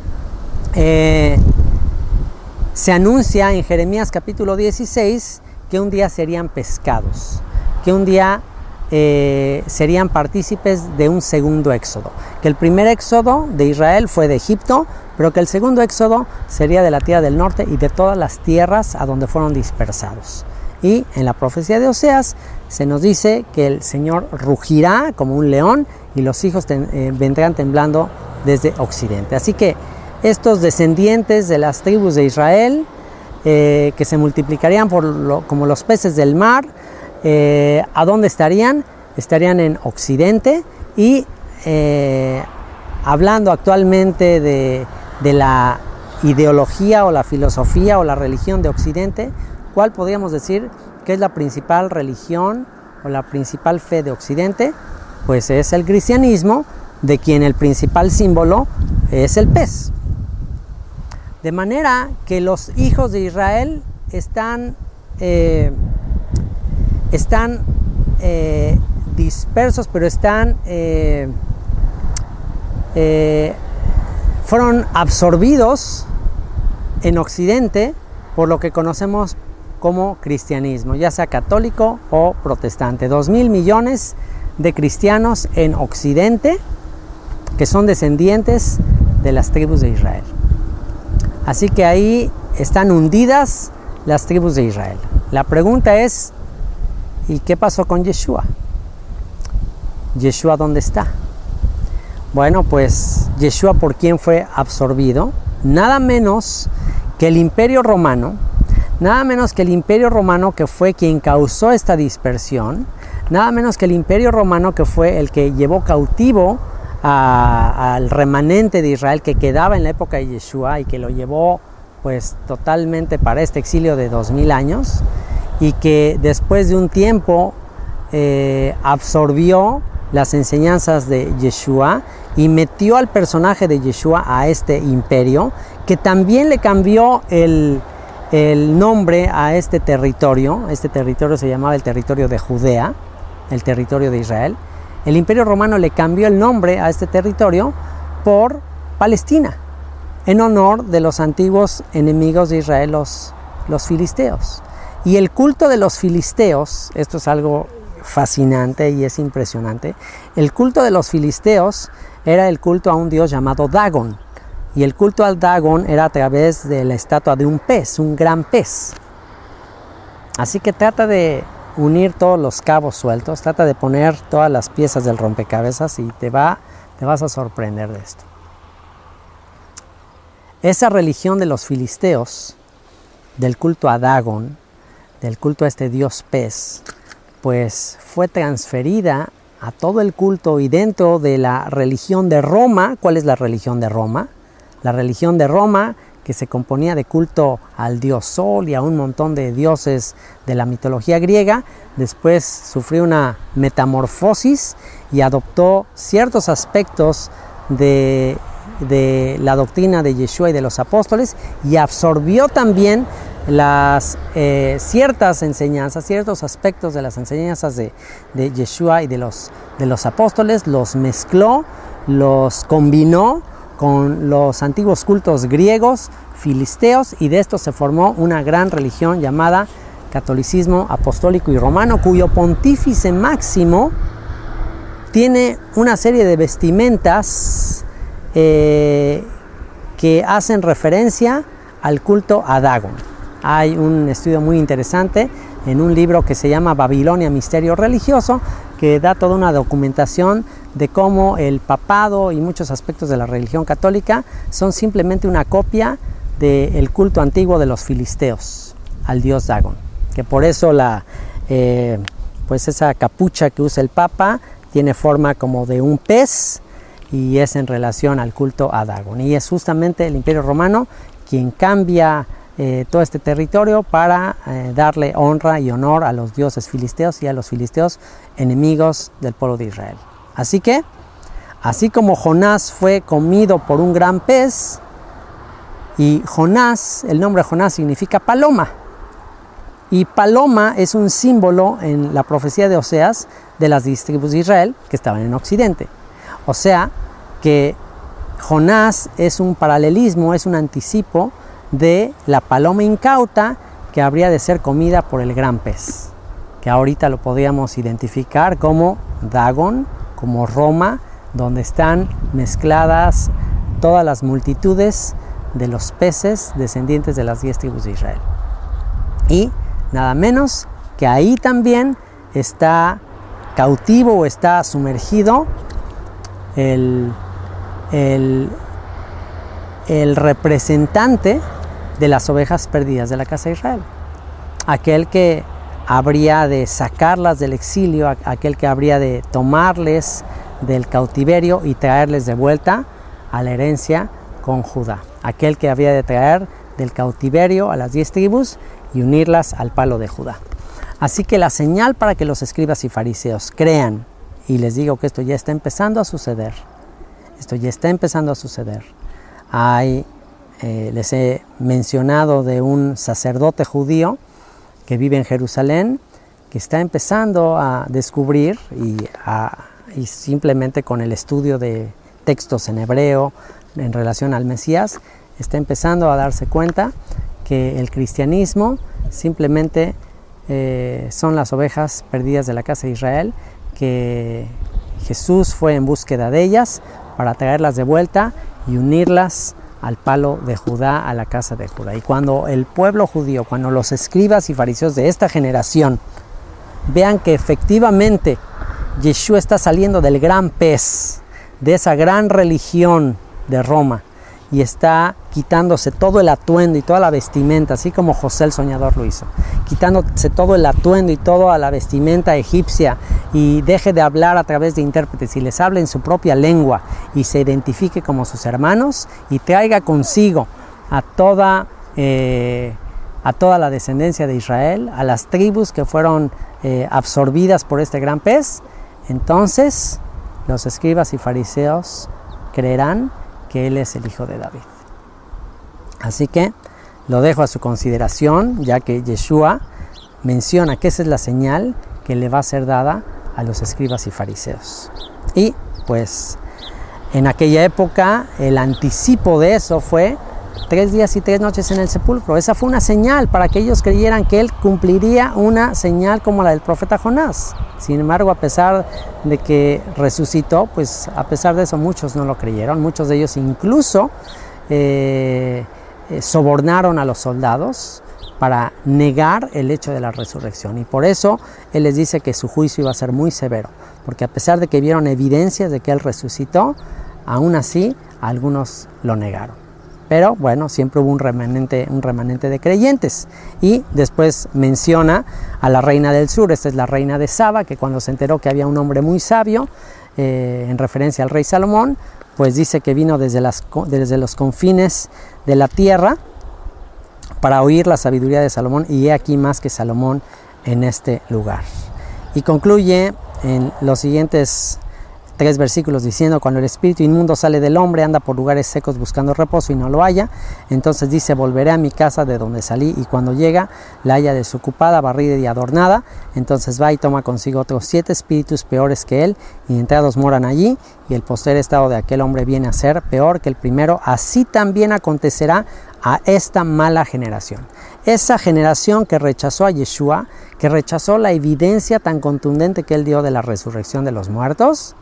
se anuncia en Jeremías capítulo 16 que un día serían pescados, que un día serían partícipes de un segundo éxodo, que el primer éxodo de Israel fue de Egipto, pero que el segundo éxodo sería de la tierra del norte y de todas las tierras a donde fueron dispersados. Y en la profecía de Oseas se nos dice que el Señor rugirá como un león y los hijos vendrán temblando desde occidente. Así que estos descendientes de las tribus de Israel, que se multiplicarían como los peces del mar, ¿a dónde estarían? Estarían en occidente. Y hablando actualmente de la ideología o la filosofía o la religión de occidente, ¿cuál podríamos decir que es la principal religión o la principal fe de occidente? Pues es el cristianismo, de quien el principal símbolo es el pez. De manera que los hijos de Israel están dispersos, pero fueron absorbidos en occidente por lo que conocemos como cristianismo, ya sea católico o protestante. 2,000 millones de cristianos en occidente que son descendientes de las tribus de Israel. Así que ahí están hundidas las tribus de Israel. La pregunta es, ¿y qué pasó con Yeshua? ¿Yeshua dónde está? Bueno, pues Yeshua, ¿por quién fue absorbido? Nada menos que el Imperio Romano, que fue quien causó esta dispersión, nada menos que el Imperio Romano, que fue el que llevó cautivo al remanente de Israel que quedaba en la época de Yeshua y que lo llevó pues totalmente para este exilio de 2000 años, y que después de un tiempo absorbió las enseñanzas de Yeshua y metió al personaje de Yeshua a este imperio, que también le cambió el nombre a este territorio. Este territorio se llamaba el territorio de Judea, el territorio de Israel. El Imperio Romano le cambió el nombre a este territorio por Palestina, en honor de los antiguos enemigos de Israel, los filisteos. Y el culto de los filisteos, esto es algo fascinante y es impresionante, el culto de los filisteos era el culto a un dios llamado Dagón, y el culto al Dagón era a través de la estatua de un pez, un gran pez. Así que trata de unir todos los cabos sueltos, trata de poner todas las piezas del rompecabezas y te vas a sorprender de esto. Esa religión de los filisteos, del culto a Dagón, del culto a este dios pez, pues fue transferida a todo el culto y dentro de la religión de Roma. ¿Cuál es la religión de Roma? La religión de Roma, que se componía de culto al dios Sol y a un montón de dioses de la mitología griega, después sufrió una metamorfosis y adoptó ciertos aspectos de la doctrina de Yeshua y de los apóstoles, y absorbió también ciertas enseñanzas, ciertos aspectos de las enseñanzas de Yeshua y de los apóstoles, los mezcló, los combinó con los antiguos cultos griegos, filisteos, y de esto se formó una gran religión llamada catolicismo apostólico y romano, cuyo pontífice máximo tiene una serie de vestimentas que hacen referencia al culto a Dagón. Hay un estudio muy interesante en un libro que se llama Babilonia, Misterio Religioso, que da toda una documentación de cómo el papado y muchos aspectos de la religión católica son simplemente una copia del culto antiguo de los filisteos al dios Dagón, que por eso pues esa capucha que usa el Papa tiene forma como de un pez y es en relación al culto a Dagón, y es justamente el Imperio Romano quien cambia todo este territorio para darle honra y honor a los dioses filisteos y a los filisteos enemigos del pueblo de Israel. Así que, así como Jonás fue comido por un gran pez, y Jonás, el nombre Jonás significa paloma, y paloma es un símbolo en la profecía de Oseas de las 10 tribus de Israel que estaban en Occidente. O sea que Jonás es un paralelismo, es un anticipo de la paloma incauta que habría de ser comida por el gran pez, que ahorita lo podríamos identificar como Dagón, como Roma, donde están mezcladas todas las multitudes de los peces descendientes de las 10 tribus de Israel. Y nada menos que ahí también está cautivo o está sumergido el representante de las ovejas perdidas de la casa de Israel, aquel que habría de sacarlas del exilio, aquel que habría de tomarles del cautiverio y traerles de vuelta a la herencia con Judá, aquel que habría de traer del cautiverio a las 10 tribus y unirlas al palo de Judá. Así que la señal para que los escribas y fariseos crean, y les digo que esto ya está empezando a suceder, les he mencionado de un sacerdote judío que vive en Jerusalén, que está empezando a descubrir y simplemente con el estudio de textos en hebreo en relación al Mesías, está empezando a darse cuenta que el cristianismo simplemente son las ovejas perdidas de la casa de Israel, que Jesús fue en búsqueda de ellas para traerlas de vuelta y unirlas al palo de Judá, a la casa de Judá. Y cuando el pueblo judío, cuando los escribas y fariseos de esta generación vean que efectivamente Yeshua está saliendo del gran pez, de esa gran religión de Roma, y está quitándose todo el atuendo y toda la vestimenta, así como José el soñador lo hizo, quitándose todo el atuendo y toda la vestimenta egipcia, y deje de hablar a través de intérpretes y les hable en su propia lengua y se identifique como sus hermanos y traiga consigo a toda la descendencia de Israel, a las tribus que fueron absorbidas por este gran pez. Entonces los escribas y fariseos creerán que Él es el Hijo de David. Así que lo dejo a su consideración, ya que Yeshua menciona que esa es la señal que le va a ser dada a los escribas y fariseos. Y pues en aquella época el anticipo de eso fue 3 días y 3 noches en el sepulcro. Esa fue una señal para que ellos creyeran que Él cumpliría una señal como la del profeta Jonás. Sin embargo, a pesar de que resucitó, pues a pesar de eso muchos no lo creyeron. Muchos de ellos incluso sobornaron a los soldados para negar el hecho de la resurrección. Y por eso Él les dice que su juicio iba a ser muy severo, porque a pesar de que vieron evidencias de que Él resucitó, aún así algunos lo negaron. Pero bueno, siempre hubo un remanente de creyentes. Y después menciona a la reina del sur. Esta es la reina de Saba, que cuando se enteró que había un hombre muy sabio, en referencia al rey Salomón, pues dice que vino desde los confines de la tierra para oír la sabiduría de Salomón, y he aquí más que Salomón en este lugar. Y concluye en los siguientes 3 versículos diciendo: cuando el espíritu inmundo sale del hombre, anda por lugares secos buscando reposo y no lo halla. Entonces dice: volveré a mi casa de donde salí, y cuando llega la halla desocupada, barrida y adornada. Entonces va y toma consigo otros 7 espíritus peores que él, y entrados moran allí, y el postrer estado de aquel hombre viene a ser peor que el primero. Así también acontecerá a esta mala generación. Esa generación que rechazó a Yeshua, que rechazó la evidencia tan contundente que él dio de la resurrección de los muertos,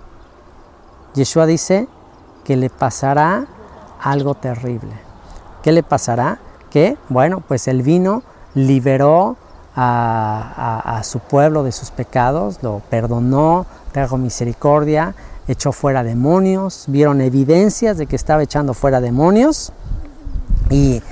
Yeshua dice que le pasará algo terrible. ¿Qué le pasará? Que, bueno, pues él vino, liberó a su pueblo de sus pecados, lo perdonó, trajo misericordia, echó fuera demonios, vieron evidencias de que estaba echando fuera demonios, y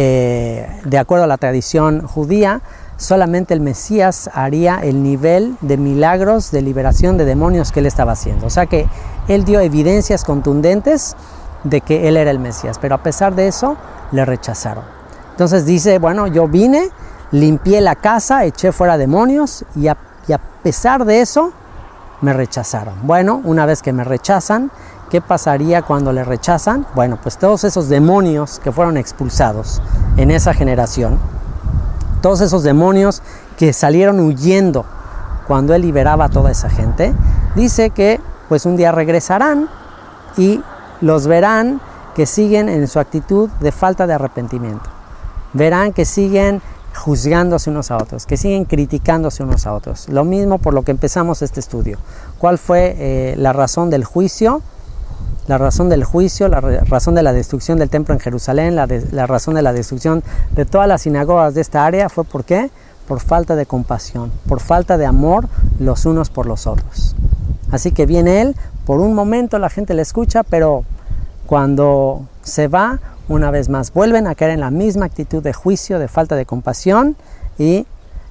de acuerdo a la tradición judía, solamente el Mesías haría el nivel de milagros de liberación de demonios que él estaba haciendo. O sea que él dio evidencias contundentes de que él era el Mesías, pero a pesar de eso le rechazaron. Entonces dice: bueno, yo vine, limpié la casa, eché fuera demonios, y a pesar de eso me rechazaron. Bueno, una vez que me rechazan, ¿qué pasaría cuando le rechazan? Bueno, pues todos esos demonios que fueron expulsados en esa generación, todos esos demonios que salieron huyendo cuando él liberaba a toda esa gente, dice que pues un día regresarán y los verán que siguen en su actitud de falta de arrepentimiento. Verán que siguen juzgándose unos a otros, que siguen criticándose unos a otros. Lo mismo por lo que empezamos este estudio. ¿Cuál fue la razón del juicio? La razón del juicio, la razón de la destrucción del templo en Jerusalén, la razón de la destrucción de todas las sinagogas de esta área fue ¿por qué? Por falta de compasión, por falta de amor los unos por los otros. Así que viene él, por un momento la gente le escucha, pero cuando se va, una vez más vuelven a caer en la misma actitud de juicio, de falta de compasión, y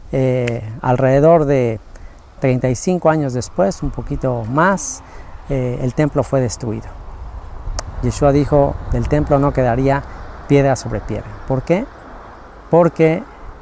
alrededor de 35 años después, un poquito más, el templo fue destruido. Yeshua dijo: del templo no quedaría piedra sobre piedra. ¿Por qué? Porque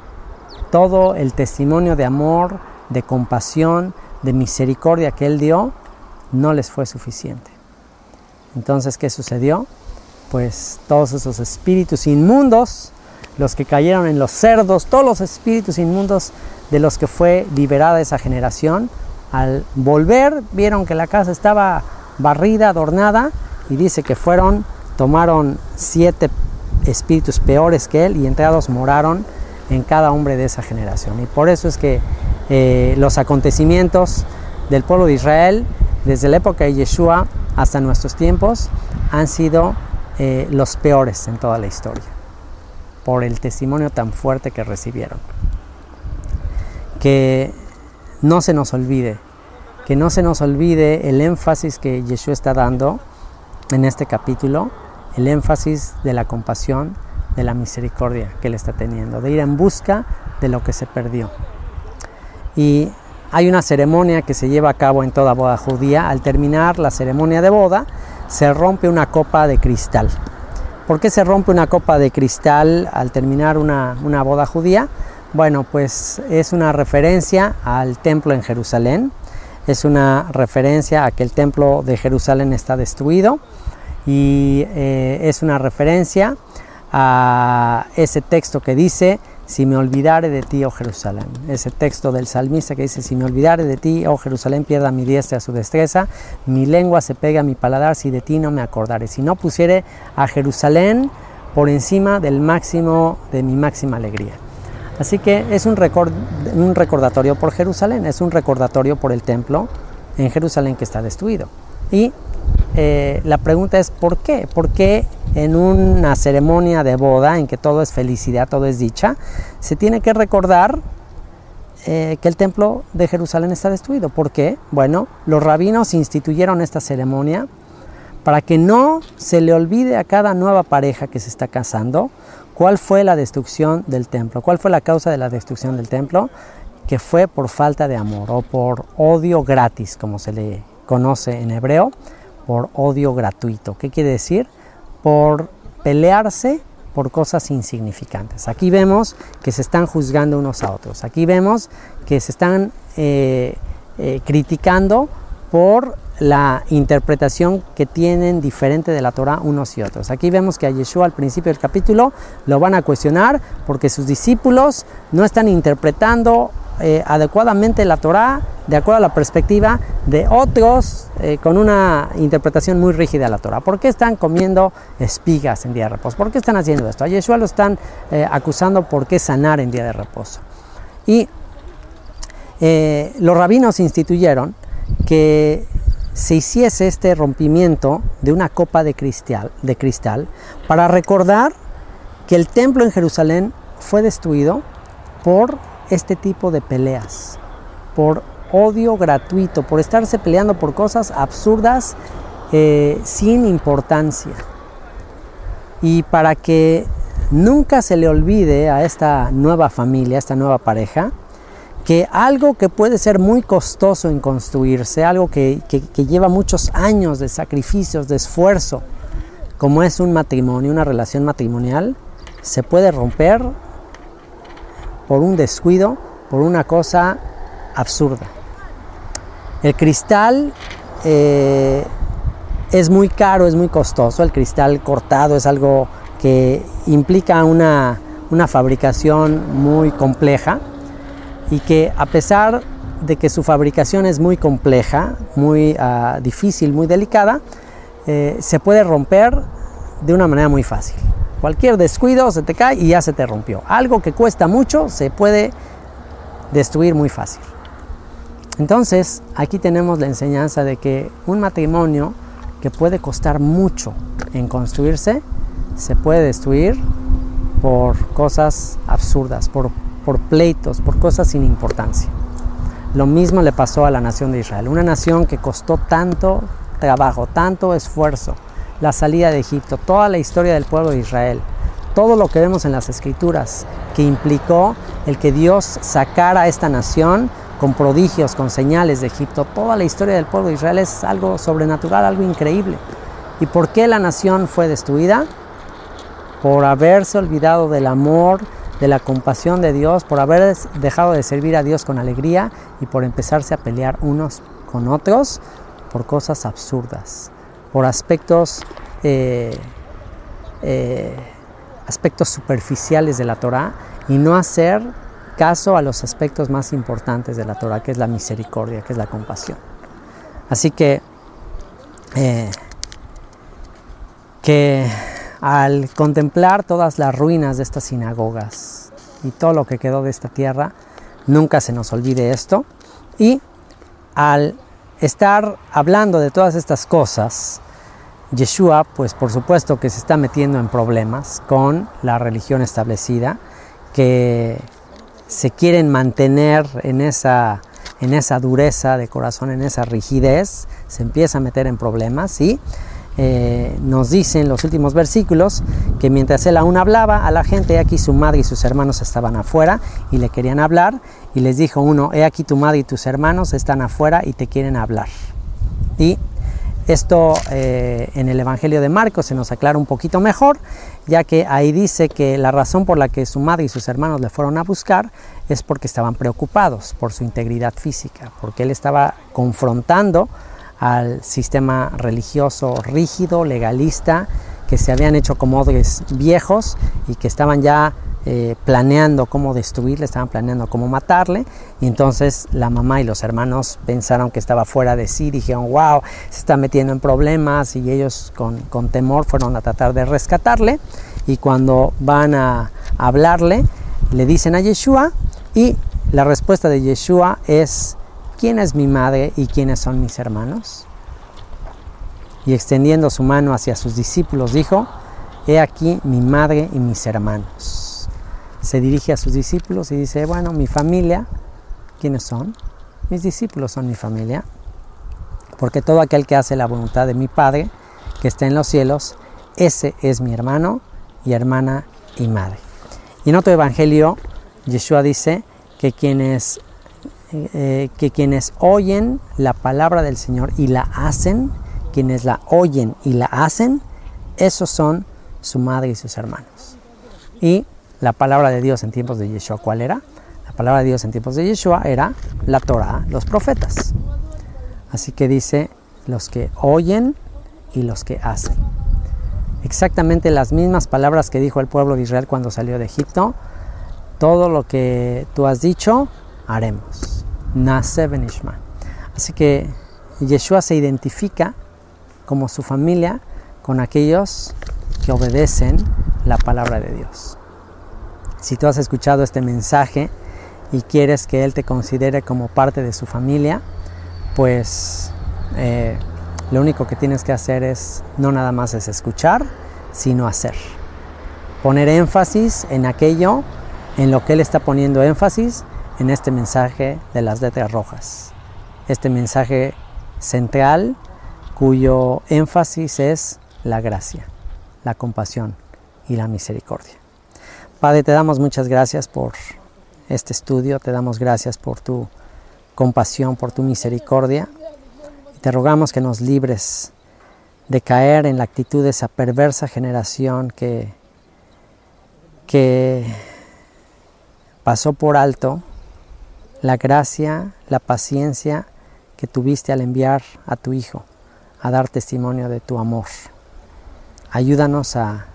todo el testimonio de amor, de compasión, de misericordia que él dio, no les fue suficiente. Entonces, ¿qué sucedió? Pues todos esos espíritus inmundos, los que cayeron en los cerdos, todos los espíritus inmundos de los que fue liberada esa generación, al volver vieron que la casa estaba barrida, adornada, y dice que tomaron 7 espíritus peores que él, y entrados moraron en cada hombre de esa generación. Y por eso es que los acontecimientos del pueblo de Israel, desde la época de Yeshua hasta nuestros tiempos, han sido los peores en toda la historia, por el testimonio tan fuerte que recibieron. Que no se nos olvide el énfasis que Yeshua está dando en este capítulo, el énfasis de la compasión, de la misericordia que él está teniendo, de ir en busca de lo que se perdió. Y hay una ceremonia que se lleva a cabo en toda boda judía. Al terminar la ceremonia de boda, se rompe una copa de cristal. ¿Por qué se rompe una copa de cristal al terminar una boda judía? Bueno, pues es una referencia al templo en Jerusalén, es una referencia a que el templo de Jerusalén está destruido y es una referencia a ese texto que dice: si me olvidare de ti, oh Jerusalén. Ese texto del salmista que dice: si me olvidare de ti, oh Jerusalén, pierda mi diestra su destreza, mi lengua se pega a mi paladar, si de ti no me acordare. Si no pusiere a Jerusalén por encima del máximo de mi máxima alegría. Así que es un recordatorio por Jerusalén, es un recordatorio por el templo en Jerusalén que está destruido. Y la pregunta es: ¿por qué? ¿Por qué en una ceremonia de boda en que todo es felicidad, todo es dicha, se tiene que recordar que el templo de Jerusalén está destruido? ¿Por qué? Bueno, los rabinos instituyeron esta ceremonia para que no se le olvide a cada nueva pareja que se está casando cuál fue la destrucción del templo, cuál fue la causa de la destrucción del templo, que fue por falta de amor o por odio gratis, como se le conoce en hebreo, por odio gratuito. ¿Qué quiere decir? Por pelearse por cosas insignificantes. Aquí vemos que se están juzgando unos a otros. Aquí vemos que se están criticando por la interpretación que tienen diferente de la Torah unos y otros. Aquí vemos que a Yeshua al principio del capítulo lo van a cuestionar porque sus discípulos no están interpretando adecuadamente la Torah de acuerdo a la perspectiva de otros con una interpretación muy rígida de la Torah. ¿Por qué están comiendo espigas en día de reposo? ¿Por qué están haciendo esto? A Yeshua lo están acusando por qué sanar en día de reposo. Y los rabinos instituyeron que se hiciese este rompimiento de una copa de cristal para recordar que el templo en Jerusalén fue destruido por este tipo de peleas, por odio gratuito, por estarse peleando por cosas absurdas sin importancia. Y para que nunca se le olvide a esta nueva familia, a esta nueva pareja, que algo que puede ser muy costoso en construirse, algo que lleva muchos años de sacrificios, de esfuerzo, como es un matrimonio, una relación matrimonial, se puede romper por un descuido, por una cosa absurda. El cristal es muy caro, es muy costoso. El cristal cortado es algo que implica una fabricación muy compleja, y que a pesar de que su fabricación es muy compleja, muy difícil, muy delicada, se puede romper de una manera muy fácil. Cualquier descuido se te cae y ya se te rompió. Algo que cuesta mucho se puede destruir muy fácil. Entonces, aquí tenemos la enseñanza de que un matrimonio que puede costar mucho en construirse, se puede destruir por cosas absurdas, por pleitos, por cosas sin importancia. Lo mismo le pasó a la nación de Israel, una nación que costó tanto trabajo, tanto esfuerzo, la salida de Egipto, toda la historia del pueblo de Israel, todo lo que vemos en las Escrituras, que implicó el que Dios sacara a esta nación con prodigios, con señales de Egipto. Toda la historia del pueblo de Israel es algo sobrenatural, algo increíble. ¿Y por qué la nación fue destruida? Por haberse olvidado del amor, de la compasión de Dios, por haber dejado de servir a Dios con alegría y por empezarse a pelear unos con otros por cosas absurdas, por aspectos superficiales de la Torah, y no hacer caso a los aspectos más importantes de la Torah, que es la misericordia, que es la compasión. Así que al contemplar todas las ruinas de estas sinagogas y todo lo que quedó de esta tierra, nunca se nos olvide esto. Y al estar hablando de todas estas cosas, Yeshua, pues por supuesto que se está metiendo en problemas con la religión establecida, que se quieren mantener en esa dureza de corazón, en esa rigidez, se empieza a meter en problemas y nos dicen los últimos versículos que mientras él aún hablaba a la gente, he aquí su madre y sus hermanos estaban afuera y le querían hablar, y les dijo uno, he aquí tu madre y tus hermanos están afuera y te quieren hablar. Y esto en el Evangelio de Marcos se nos aclara un poquito mejor, ya que ahí dice que la razón por la que su madre y sus hermanos le fueron a buscar es porque estaban preocupados por su integridad física, porque él estaba confrontando al sistema religioso rígido, legalista, que se habían hecho como odres viejos y que estaban ya planeando cómo destruirle, estaban planeando cómo matarle, y entonces la mamá y los hermanos pensaron que estaba fuera de sí, dijeron wow, se está metiendo en problemas, y ellos con temor fueron a tratar de rescatarle, y cuando van a hablarle le dicen a Yeshua, y la respuesta de Yeshua es, ¿quién es mi madre y quiénes son mis hermanos? Y extendiendo su mano hacia sus discípulos dijo, he aquí mi madre y mis hermanos. Se dirige a sus discípulos y dice, bueno, mi familia, ¿quiénes son? Mis discípulos son mi familia, porque todo aquel que hace la voluntad de mi Padre, que está en los cielos, ese es mi hermano y hermana y madre. Y en otro evangelio, Yeshua dice que quienes oyen la palabra del Señor y la hacen, quienes la oyen y la hacen, esos son su madre y sus hermanos. Y la palabra de Dios en tiempos de Yeshua, ¿cuál era? La palabra de Dios en tiempos de Yeshua era la Torá, los profetas. Así que dice, los que oyen y los que hacen. Exactamente las mismas palabras que dijo el pueblo de Israel cuando salió de Egipto. Todo lo que tú has dicho, haremos. Naaseh v'nishma. Así que Yeshua se identifica como su familia con aquellos que obedecen la palabra de Dios. Si tú has escuchado este mensaje y quieres que Él te considere como parte de su familia, pues lo único que tienes que hacer es, no nada más es escuchar, sino hacer. Poner énfasis en aquello en lo que Él está poniendo énfasis en este mensaje de las letras rojas. Este mensaje central cuyo énfasis es la gracia, la compasión y la misericordia. Padre, te damos muchas gracias por este estudio, te damos gracias por tu compasión, por tu misericordia. Y te rogamos que nos libres de caer en la actitud de esa perversa generación que pasó por alto la gracia, la paciencia que tuviste al enviar a tu Hijo a dar testimonio de tu amor. Ayúdanos a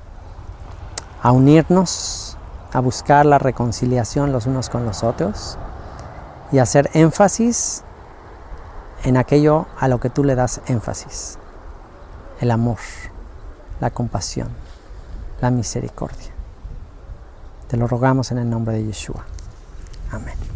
unirnos, a buscar la reconciliación los unos con los otros y hacer énfasis en aquello a lo que tú le das énfasis: el amor, la compasión, la misericordia. Te lo rogamos en el nombre de Yeshua. Amén.